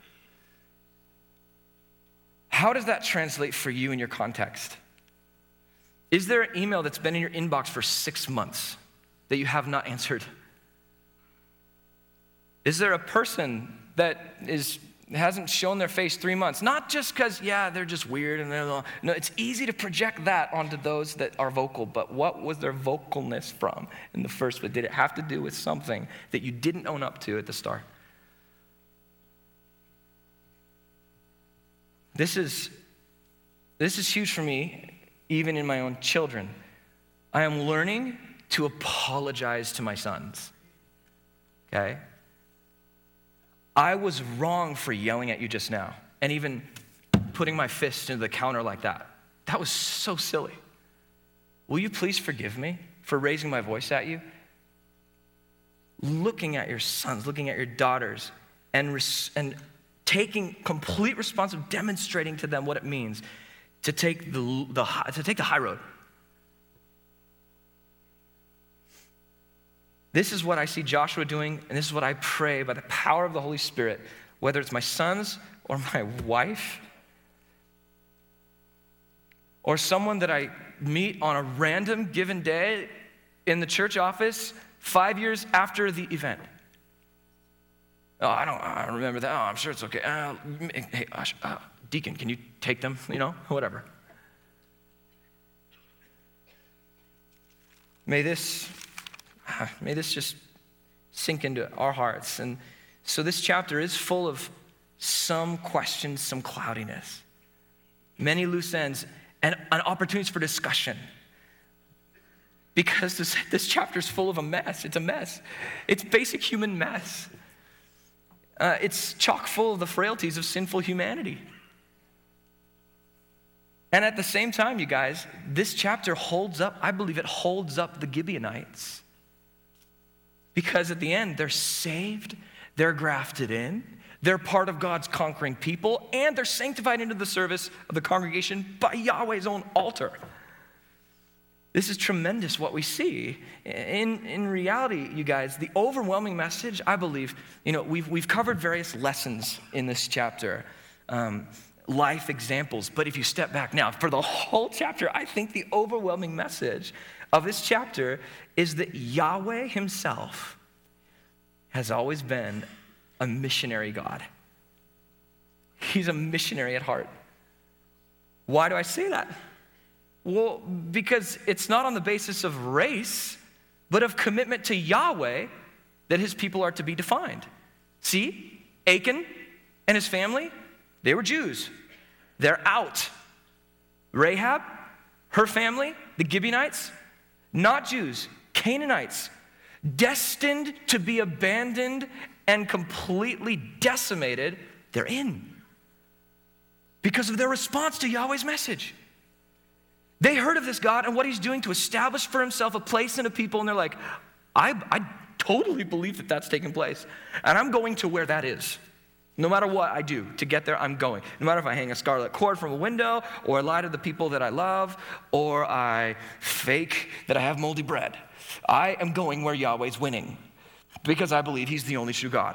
How does that translate for you in your context? Is there an email that's been in your inbox for six months that you have not answered? Is there a person that is hasn't shown their face three months? Not just because, yeah, they're just weird and they're no, it's easy to project that onto those that are vocal, but what was their vocalness from in the first place? Did it have to do with something that you didn't own up to at the start? This is, this is huge for me, even in my own children. I am learning to apologize to my sons, okay? I was wrong for yelling at you just now and even putting my fist into the counter like that. That was so silly. Will you please forgive me for raising my voice at you? Looking at your sons, looking at your daughters, and, res- and taking complete responsibility, demonstrating to them what it means to take the, the to take the high road. This is what I see Joshua doing, and this is what I pray by the power of the Holy Spirit, whether it's my sons or my wife or someone that I meet on a random given day in the church office five years after the event. Oh, I don't, I don't remember that. Oh, I'm sure it's okay. Uh, hey, uh, deacon, can you take them? You know, whatever. May this, may this just sink into our hearts. And so this chapter is full of some questions, some cloudiness, many loose ends, and, and opportunities for discussion. Because this, this chapter is full of a mess. It's a mess. It's basic human mess. Uh, it's chock full of the frailties of sinful humanity. And at the same time, you guys, this chapter holds up, I believe it holds up the Gibeonites. Because at the end, they're saved, they're grafted in, they're part of God's conquering people, and they're sanctified into the service of the congregation by Yahweh's own altar. This is tremendous what we see. In, in reality, you guys, the overwhelming message, I believe, you know, we've, we've covered various lessons in this chapter, um, life examples. But if you step back now, for the whole chapter, I think the overwhelming message of this chapter is that Yahweh himself has always been a missionary God. He's a missionary at heart. Why do I say that? Well, because it's not on the basis of race, but of commitment to Yahweh that his people are to be defined. See, Achan and his family, they were Jews. They're out. Rahab, her family, the Gibeonites, not Jews, Canaanites, destined to be abandoned and completely decimated, they're in. Because of their response to Yahweh's message. They heard of this God and what he's doing to establish for himself a place and a people, and they're like, I, I totally believe that that's taking place. And I'm going to where that is. No matter what I do to get there, I'm going. No matter if I hang a scarlet cord from a window, or I lie to the people that I love, or I fake that I have moldy bread. I am going where Yahweh's winning because I believe he's the only true God.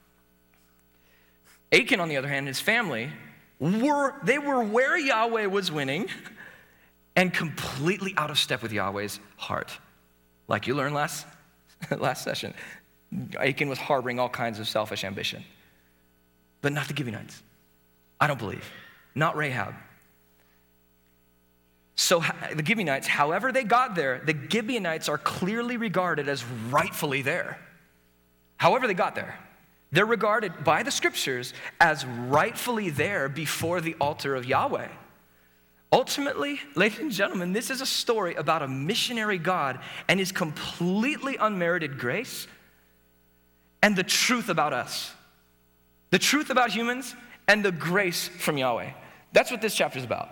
Achan, on the other hand, and his family, were they were where Yahweh was winning and completely out of step with Yahweh's heart. Like you learned last, last session, Achan was harboring all kinds of selfish ambition. But not the Gibeonites. I don't believe. Not Rahab. So the Gibeonites, however they got there, the Gibeonites are clearly regarded as rightfully there. However they got there, they're regarded by the scriptures as rightfully there before the altar of Yahweh. Ultimately, ladies and gentlemen, this is a story about a missionary God and his completely unmerited grace and the truth about us. The truth about humans and the grace from Yahweh. That's what this chapter is about.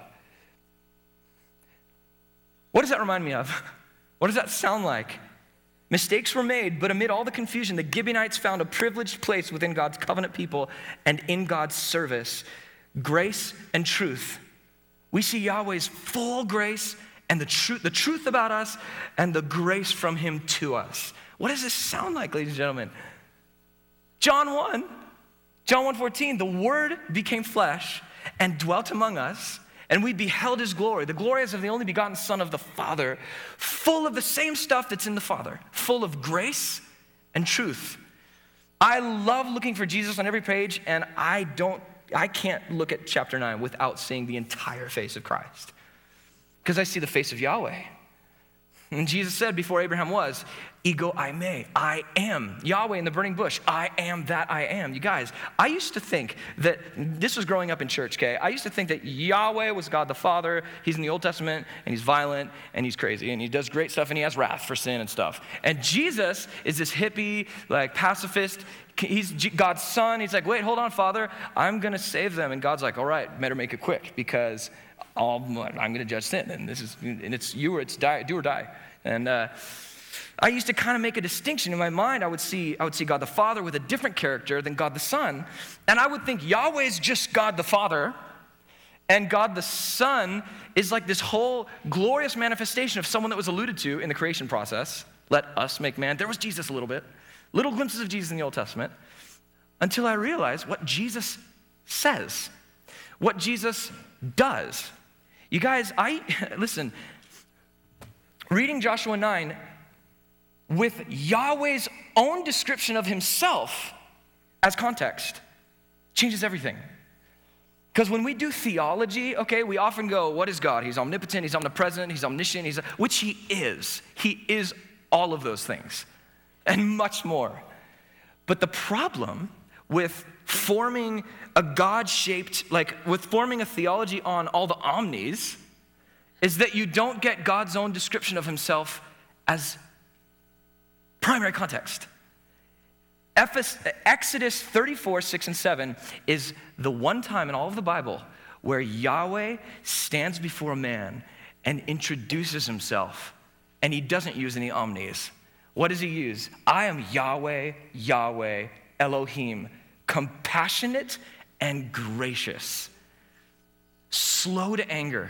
What does that remind me of? What does that sound like? Mistakes were made, but amid all the confusion, the Gibeonites found a privileged place within God's covenant people and in God's service. Grace and truth. We see Yahweh's full grace and the truth, the truth about us and the grace from him to us. What does this sound like, ladies and gentlemen? John one, John one fourteen, the Word became flesh and dwelt among us, and we beheld his glory. The glory as of the only begotten Son of the Father, full of the same stuff that's in the Father, full of grace and truth. I love looking for Jesus on every page, and I don't, I can't look at chapter nine without seeing the entire face of Christ. Because I see the face of Yahweh. And Jesus said before Abraham was, Ego eimi, I am. Yahweh in the burning bush, I am that I am. You guys, I used to think that, this was growing up in church, okay? I used to think that Yahweh was God the Father. He's in the Old Testament, and he's violent, and he's crazy, and he does great stuff, and he has wrath for sin and stuff. And Jesus is this hippie, like pacifist. He's God's son. He's like, wait, hold on, Father. I'm going to save them. And God's like, all right, better make it quick, because I'll, I'm going to judge sin. And this is, and it's you or it's die, do or die. And uh, I used to kind of make a distinction in my mind. I would see, I would see God the Father with a different character than God the Son. And I would think Yahweh's just God the Father, and God the Son is like this whole glorious manifestation of someone that was alluded to in the creation process. Let us make man. There was Jesus a little bit. Little glimpses of Jesus in the Old Testament, until I realized what Jesus says, what Jesus does. You guys, I, listen, reading Joshua nine with Yahweh's own description of himself as context changes everything. Because when we do theology, okay, we often go, what is God? He's omnipotent, he's omnipresent, he's omniscient, he's, which he is. He is all of those things. And much more. But the problem with forming a God-shaped, like with forming a theology on all the omnis, is that you don't get God's own description of himself as primary context. Exodus thirty-four, six and seven is the one time in all of the Bible where Yahweh stands before a man and introduces himself, and he doesn't use any omnis. What does he use? I am Yahweh, Yahweh, Elohim, compassionate and gracious, slow to anger,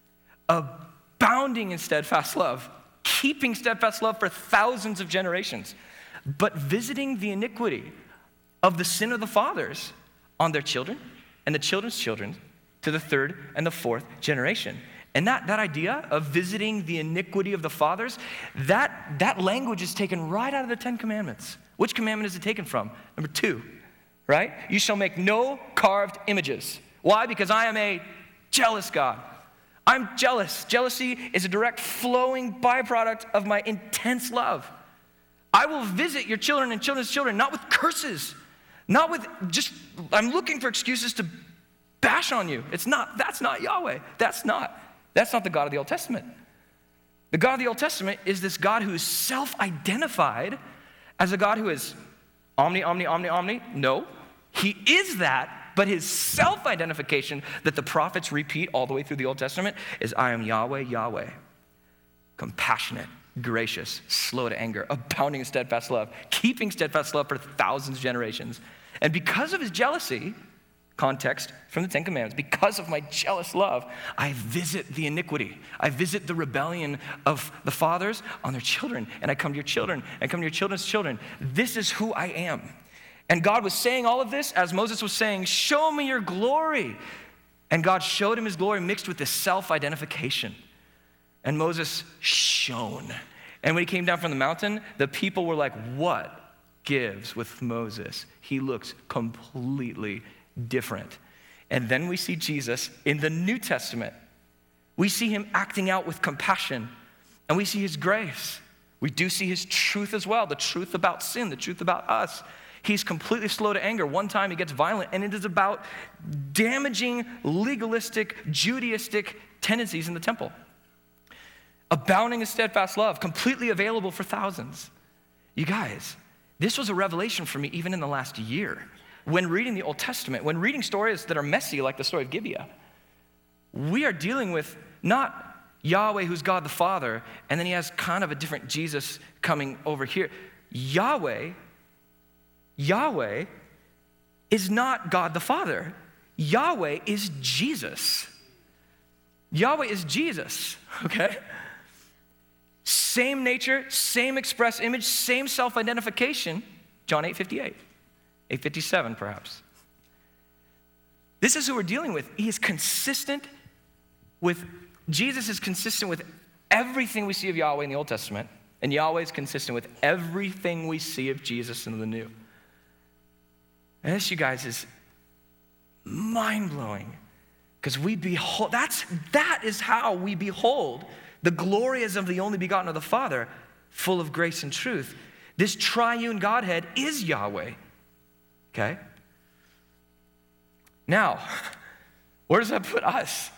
abounding in steadfast love, keeping steadfast love for thousands of generations, but visiting the iniquity of the sin of the fathers on their children and the children's children to the third and the fourth generation. And that, that idea of visiting the iniquity of the fathers, that, that language is taken right out of the Ten Commandments. Which commandment is it taken from? Number two, right? You shall make no carved images. Why? Because I am a jealous God. I'm jealous. Jealousy is a direct flowing byproduct of my intense love. I will visit your children and children's children, not with curses, not with just, I'm looking for excuses to bash on you. It's not, that's not Yahweh. That's not. That's not the God of the Old Testament. The God of the Old Testament is this God who is self-identified as a God who is omni, omni, omni, omni. No, he is that, but his self-identification that the prophets repeat all the way through the Old Testament is I am Yahweh, Yahweh, compassionate, gracious, slow to anger, abounding in steadfast love, keeping steadfast love for thousands of generations. And because of his jealousy, context from the Ten Commandments, because of my jealous love, I visit the iniquity. I visit the rebellion of the fathers on their children, and I come to your children, and I come to your children's children. This is who I am. And God was saying all of this as Moses was saying, show me your glory. And God showed him his glory mixed with this self-identification. And Moses shone. And when he came down from the mountain, the people were like, what gives with Moses? He looks completely different. And then we see Jesus in the New Testament We see him acting out with compassion, and we see his grace. We do see his truth as well, the truth about sin, the truth about us. He's completely slow to anger. One time he gets violent, and it is about damaging, legalistic, Judaistic tendencies in the temple. Abounding in steadfast love, completely available for thousands. You guys, this was a revelation for me even in the last year. When reading the Old Testament, when reading stories that are messy like the story of Gibeah, we are dealing with not Yahweh, who's God the Father, and then he has kind of a different Jesus coming over here. Yahweh, Yahweh is not God the Father. Yahweh is Jesus. Yahweh is Jesus, okay? Same nature, same express image, same self-identification. John eight fifty-eight, eight fifty-seven perhaps. This is who we're dealing with. He is consistent with, Jesus is consistent with everything we see of Yahweh in the Old Testament, and Yahweh is consistent with everything we see of Jesus in the New. And this, you guys, is mind-blowing, because we behold, that's, that is how we behold the glory as of the only begotten of the Father, full of grace and truth. This triune Godhead is Yahweh, okay? Now, where does that put us?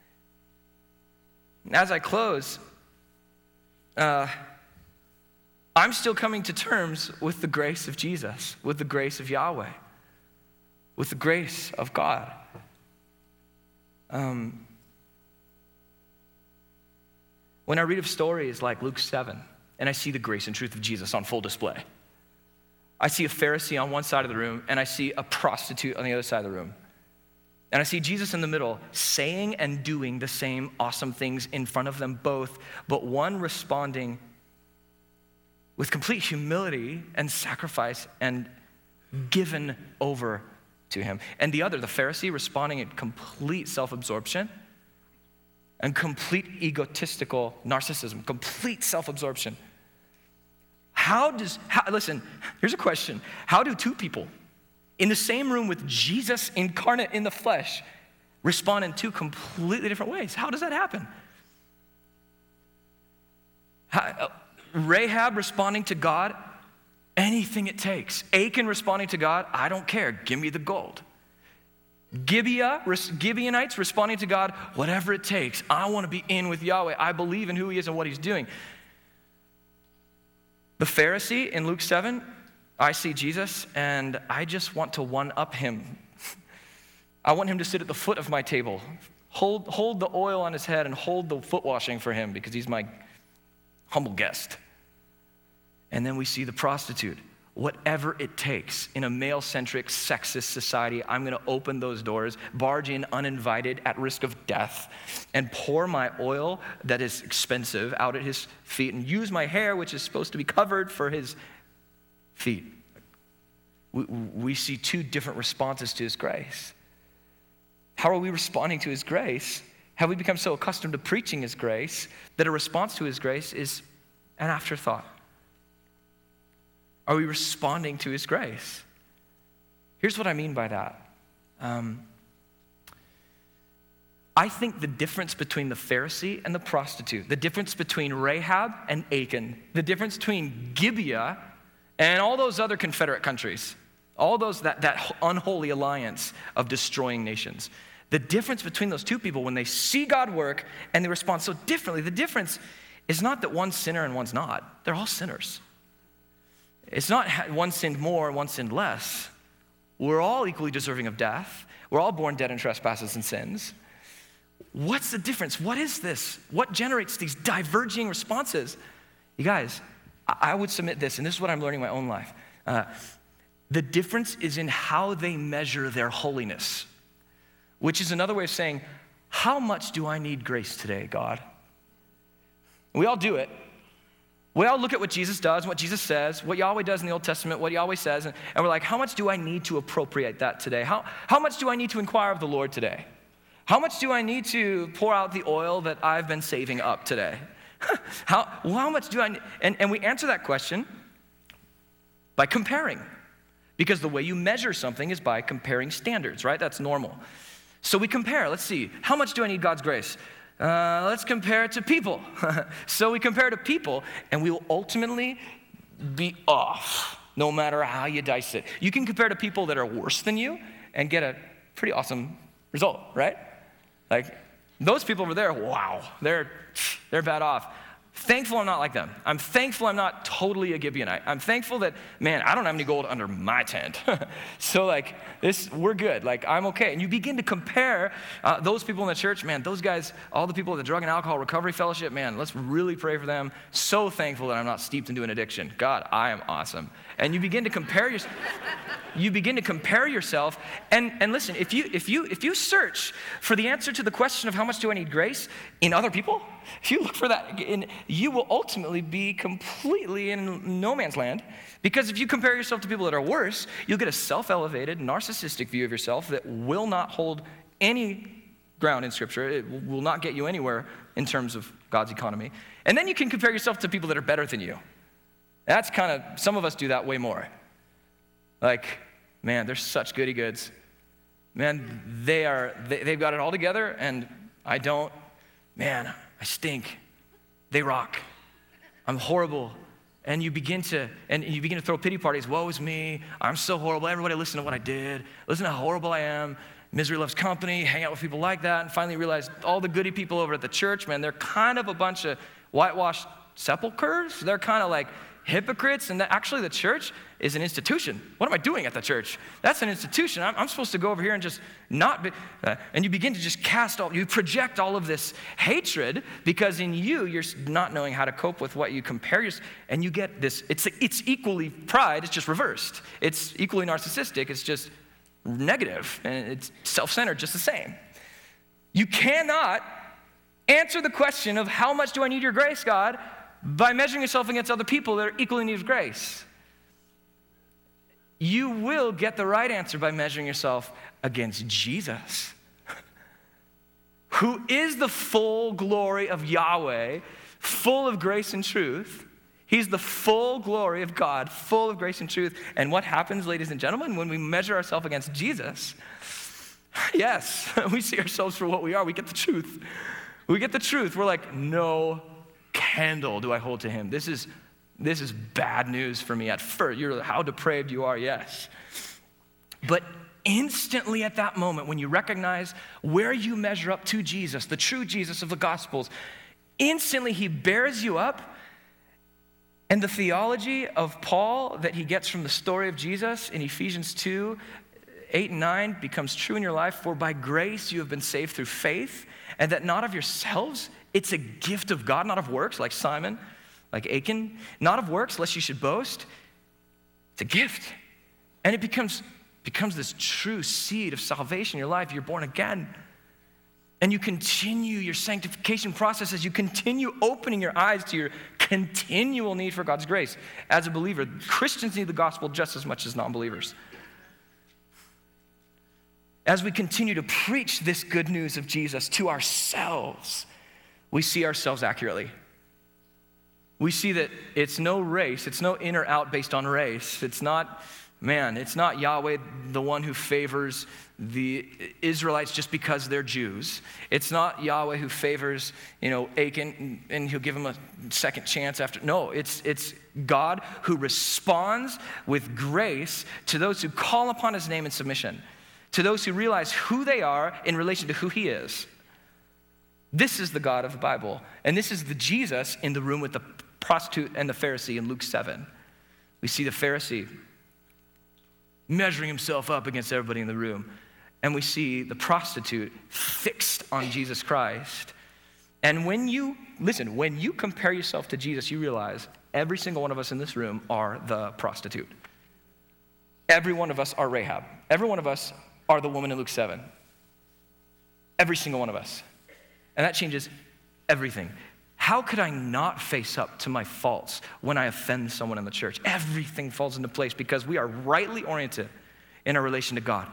As I close, uh, I'm still coming to terms with the grace of Jesus, with the grace of Yahweh, with the grace of God. Um, when I read of stories like Luke seven, and I see the grace and truth of Jesus on full display, I see a Pharisee on one side of the room, and I see a prostitute on the other side of the room. And I see Jesus in the middle saying and doing the same awesome things in front of them both, but one responding with complete humility and sacrifice and given over to him. And the other, the Pharisee, responding in complete self-absorption and complete egotistical narcissism, complete self-absorption. How does, how, listen, here's a question. How do two people in the same room with Jesus incarnate in the flesh respond in two completely different ways? How does that happen? How, uh, Rahab responding to God, anything it takes. Achan responding to God, I don't care, give me the gold. Gibeah, Gibeonites responding to God, whatever it takes. I want to be in with Yahweh. I believe in who he is and what he's doing. The Pharisee in Luke seven, I see Jesus and I just want to one-up him. I want him to sit at the foot of my table, hold, hold the oil on his head and hold the foot washing for him because he's my humble guest. And then we see the prostitute. Whatever it takes in a male-centric, sexist society, I'm going to open those doors, barge in uninvited at risk of death, and pour my oil that is expensive out at his feet and use my hair, which is supposed to be covered, for his feet. We, we see two different responses to his grace. How are we responding to his grace? Have we become so accustomed to preaching his grace that a response to his grace is an afterthought? Are we responding to his grace? Here's what I mean by that. Um, I think the difference between the Pharisee and the prostitute, the difference between Rahab and Achan, the difference between Gibeah and all those other Confederate countries, all those, that, that unholy alliance of destroying nations, the difference between those two people when they see God work and they respond so differently, the difference is not that one's sinner and one's not. They're all sinners. It's not one sinned more and one sinned less. We're all equally deserving of death. We're all born dead in trespasses and sins. What's the difference? What is this? What generates these diverging responses? You guys, I would submit this, and this is what I'm learning in my own life. Uh, the difference is in how they measure their holiness, which is another way of saying, how much do I need grace today, God? We all do it. We all look at what Jesus does, what Jesus says, what Yahweh does in the Old Testament, what Yahweh says, and, and we're like, how much do I need to appropriate that today? How, how much do I need to inquire of the Lord today? How much do I need to pour out the oil that I've been saving up today? how, well, how much do I need? And, and we answer that question by comparing, because the way you measure something is by comparing standards, right? That's normal. So we compare. Let's see. How much do I need God's grace? Uh, let's compare it to people. So we compare to people, and we will ultimately be off, no matter how you dice it. You can compare to people that are worse than you and get a pretty awesome result, right? Like, those people over there, wow, they're, they're bad off. Thankful I'm not like them. I'm thankful I'm not totally a Gibeonite. I'm thankful that, man, I don't have any gold under my tent. So like this, we're good. Like I'm okay. And you begin to compare uh, those people in the church, man, those guys, all the people at the Drug and Alcohol Recovery Fellowship, man, let's really pray for them. So thankful that I'm not steeped into an addiction. God, I am awesome. And you begin to compare yourself. You begin to compare yourself. And, and listen, if you, if, you, if you search for the answer to the question of how much do I need grace in other people, if you look for that, in, you will ultimately be completely in no man's land. Because if you compare yourself to people that are worse, you'll get a self-elevated, narcissistic view of yourself that will not hold any ground in Scripture. It will not get you anywhere in terms of God's economy. And then you can compare yourself to people that are better than you. That's kind of, some of us do that way more. Like, man, they're such goody goods. Man, they are, they, they've got it all together, and I don't. Man, I stink. They rock. I'm horrible. And you begin to, and you begin to throw pity parties. Woe is me. I'm so horrible. Everybody listen to what I did. Listen to how horrible I am. Misery loves company. Hang out with people like that. And finally realize all the goody people over at the church, man, they're kind of a bunch of whitewashed sepulchers. They're kind of like hypocrites. And that actually the church is an institution. What am I doing at the church? That's an institution. I'm, I'm supposed to go over here and just not be, uh, and you begin to just cast all, you project all of this hatred because in you, you're not knowing how to cope with what you compare yourself, and you get this, it's, it's equally pride, it's just reversed. It's equally narcissistic, it's just negative, and it's self-centered just the same. You cannot answer the question of how much do I need your grace, God, by measuring yourself against other people that are equally in need of grace. You will get the right answer by measuring yourself against Jesus, who is the full glory of Yahweh, full of grace and truth. He's the full glory of God, full of grace and truth. And what happens, ladies and gentlemen, when we measure ourselves against Jesus? Yes, we see ourselves for what we are. We get the truth. We get the truth. We're like, no candle do I hold to him. This is This is bad news for me at first. You're how depraved you are, yes. But instantly at that moment, when you recognize where you measure up to Jesus, the true Jesus of the Gospels, instantly he bears you up. And the theology of Paul that he gets from the story of Jesus in Ephesians two, eight and nine becomes true in your life. For by grace you have been saved through faith, and that not of yourselves, it's a gift of God, not of works, like Simon, like Achan, not of works, lest you should boast. It's a gift. And it becomes, becomes this true seed of salvation in your life. You're born again. And you continue your sanctification process as you continue opening your eyes to your continual need for God's grace. As a believer, Christians need the gospel just as much as non-believers. As we continue to preach this good news of Jesus to ourselves, we see ourselves accurately. We see that it's no race, it's no in or out based on race. It's not, man, it's not Yahweh, the one who favors the Israelites just because they're Jews. It's not Yahweh who favors, you know, Achan and he'll give him a second chance after. No, it's, it's God who responds with grace to those who call upon his name in submission, to those who realize who they are in relation to who he is. This is the God of the Bible, and this is the Jesus in the room with the prostitute and the Pharisee in Luke seven. We see the Pharisee measuring himself up against everybody in the room. And we see the prostitute fixed on Jesus Christ. And when you, listen, when you compare yourself to Jesus, you realize every single one of us in this room are the prostitute. Every one of us are Rahab. Every one of us are the woman in Luke seven. Every single one of us. And that changes everything. How could I not face up to my faults when I offend someone in the church? Everything falls into place because we are rightly oriented in our relation to God.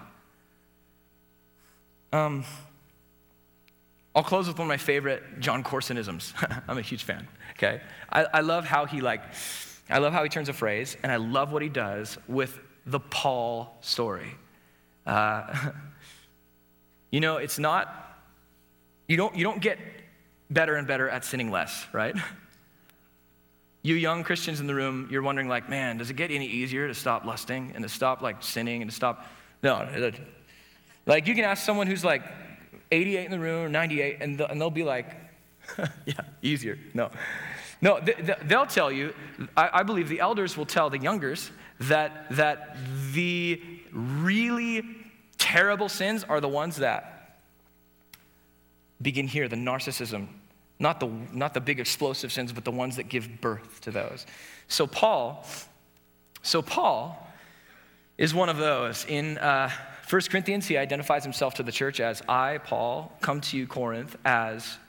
Um, I'll close with one of my favorite John Corsonisms. I'm a huge fan, okay? I, I love how he like, I love how he turns a phrase, and I love what he does with the Paul story. Uh, you know, it's not, you don't, you don't get better and better at sinning less, right? You young Christians in the room, you're wondering like, man, does it get any easier to stop lusting and to stop like sinning and to stop? No, it, like you can ask someone who's like eighty-eight in the room or ninety-eight and they'll, and they'll be like, yeah, easier. No, no, they, they'll tell you, I, I believe the elders will tell the youngers that, that the really terrible sins are the ones that begin here, the narcissism. Not the, not the big explosive sins, but the ones that give birth to those. So Paul, so Paul is one of those. In uh, First Corinthians, he identifies himself to the church as, I, Paul, come to you, Corinth, as,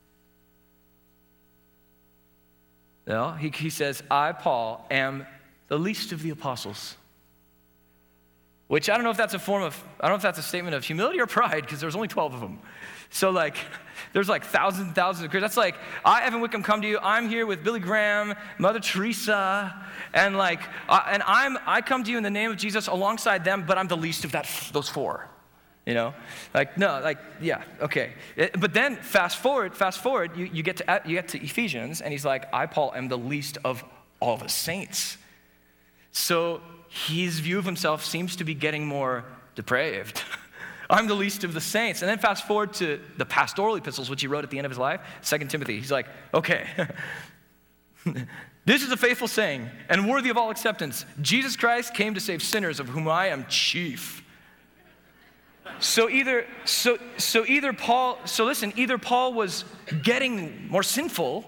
no, he, he says, I, Paul, am the least of the apostles. Which I don't know if that's a form of, I don't know if that's a statement of humility or pride, because there's only twelve of them. So like, there's like thousands and thousands of Christians. That's like, I, Evan Wickham, come to you. I'm here with Billy Graham, Mother Teresa, and like, uh, and I'm I come to you in the name of Jesus alongside them, but I'm the least of that those four. You know, like no, like yeah, okay. It, but then fast forward, fast forward, you, you get to you get to Ephesians, and he's like, I, Paul, am the least of all the saints. So his view of himself seems to be getting more depraved. I'm the least of the saints. And then fast forward to the pastoral epistles, which he wrote at the end of his life, Second Timothy. He's like, okay, this is a faithful saying and worthy of all acceptance. Jesus Christ came to save sinners, of whom I am chief. So either, so, so either Paul, so listen, either Paul was getting more sinful,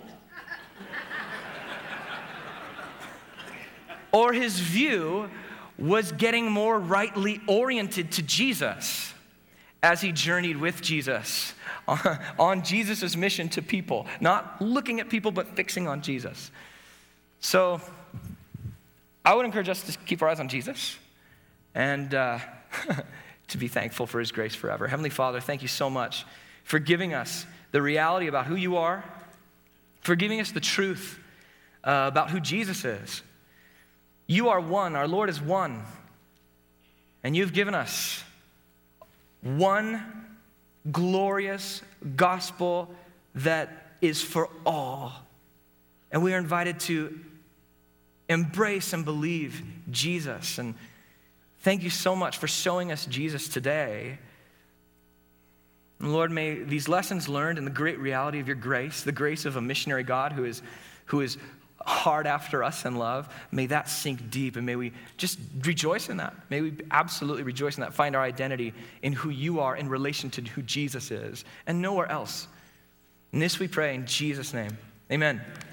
or his view was getting more rightly oriented to Jesus as he journeyed with Jesus on, on Jesus' mission to people, not looking at people, but fixing on Jesus. So I would encourage us to keep our eyes on Jesus and uh, to be thankful for his grace forever. Heavenly Father, thank you so much for giving us the reality about who you are, for giving us the truth uh, about who Jesus is. You are one, our Lord is one, and you've given us one glorious gospel that is for all. And we are invited to embrace and believe Jesus. And thank you so much for showing us Jesus today. And Lord, may these lessons learned in the great reality of your grace, the grace of a missionary God who is, who is hard after us in love, may that sink deep, and may we just rejoice in that. May we absolutely rejoice in that, find our identity in who you are in relation to who Jesus is, and nowhere else. And this we pray in Jesus' name. Amen.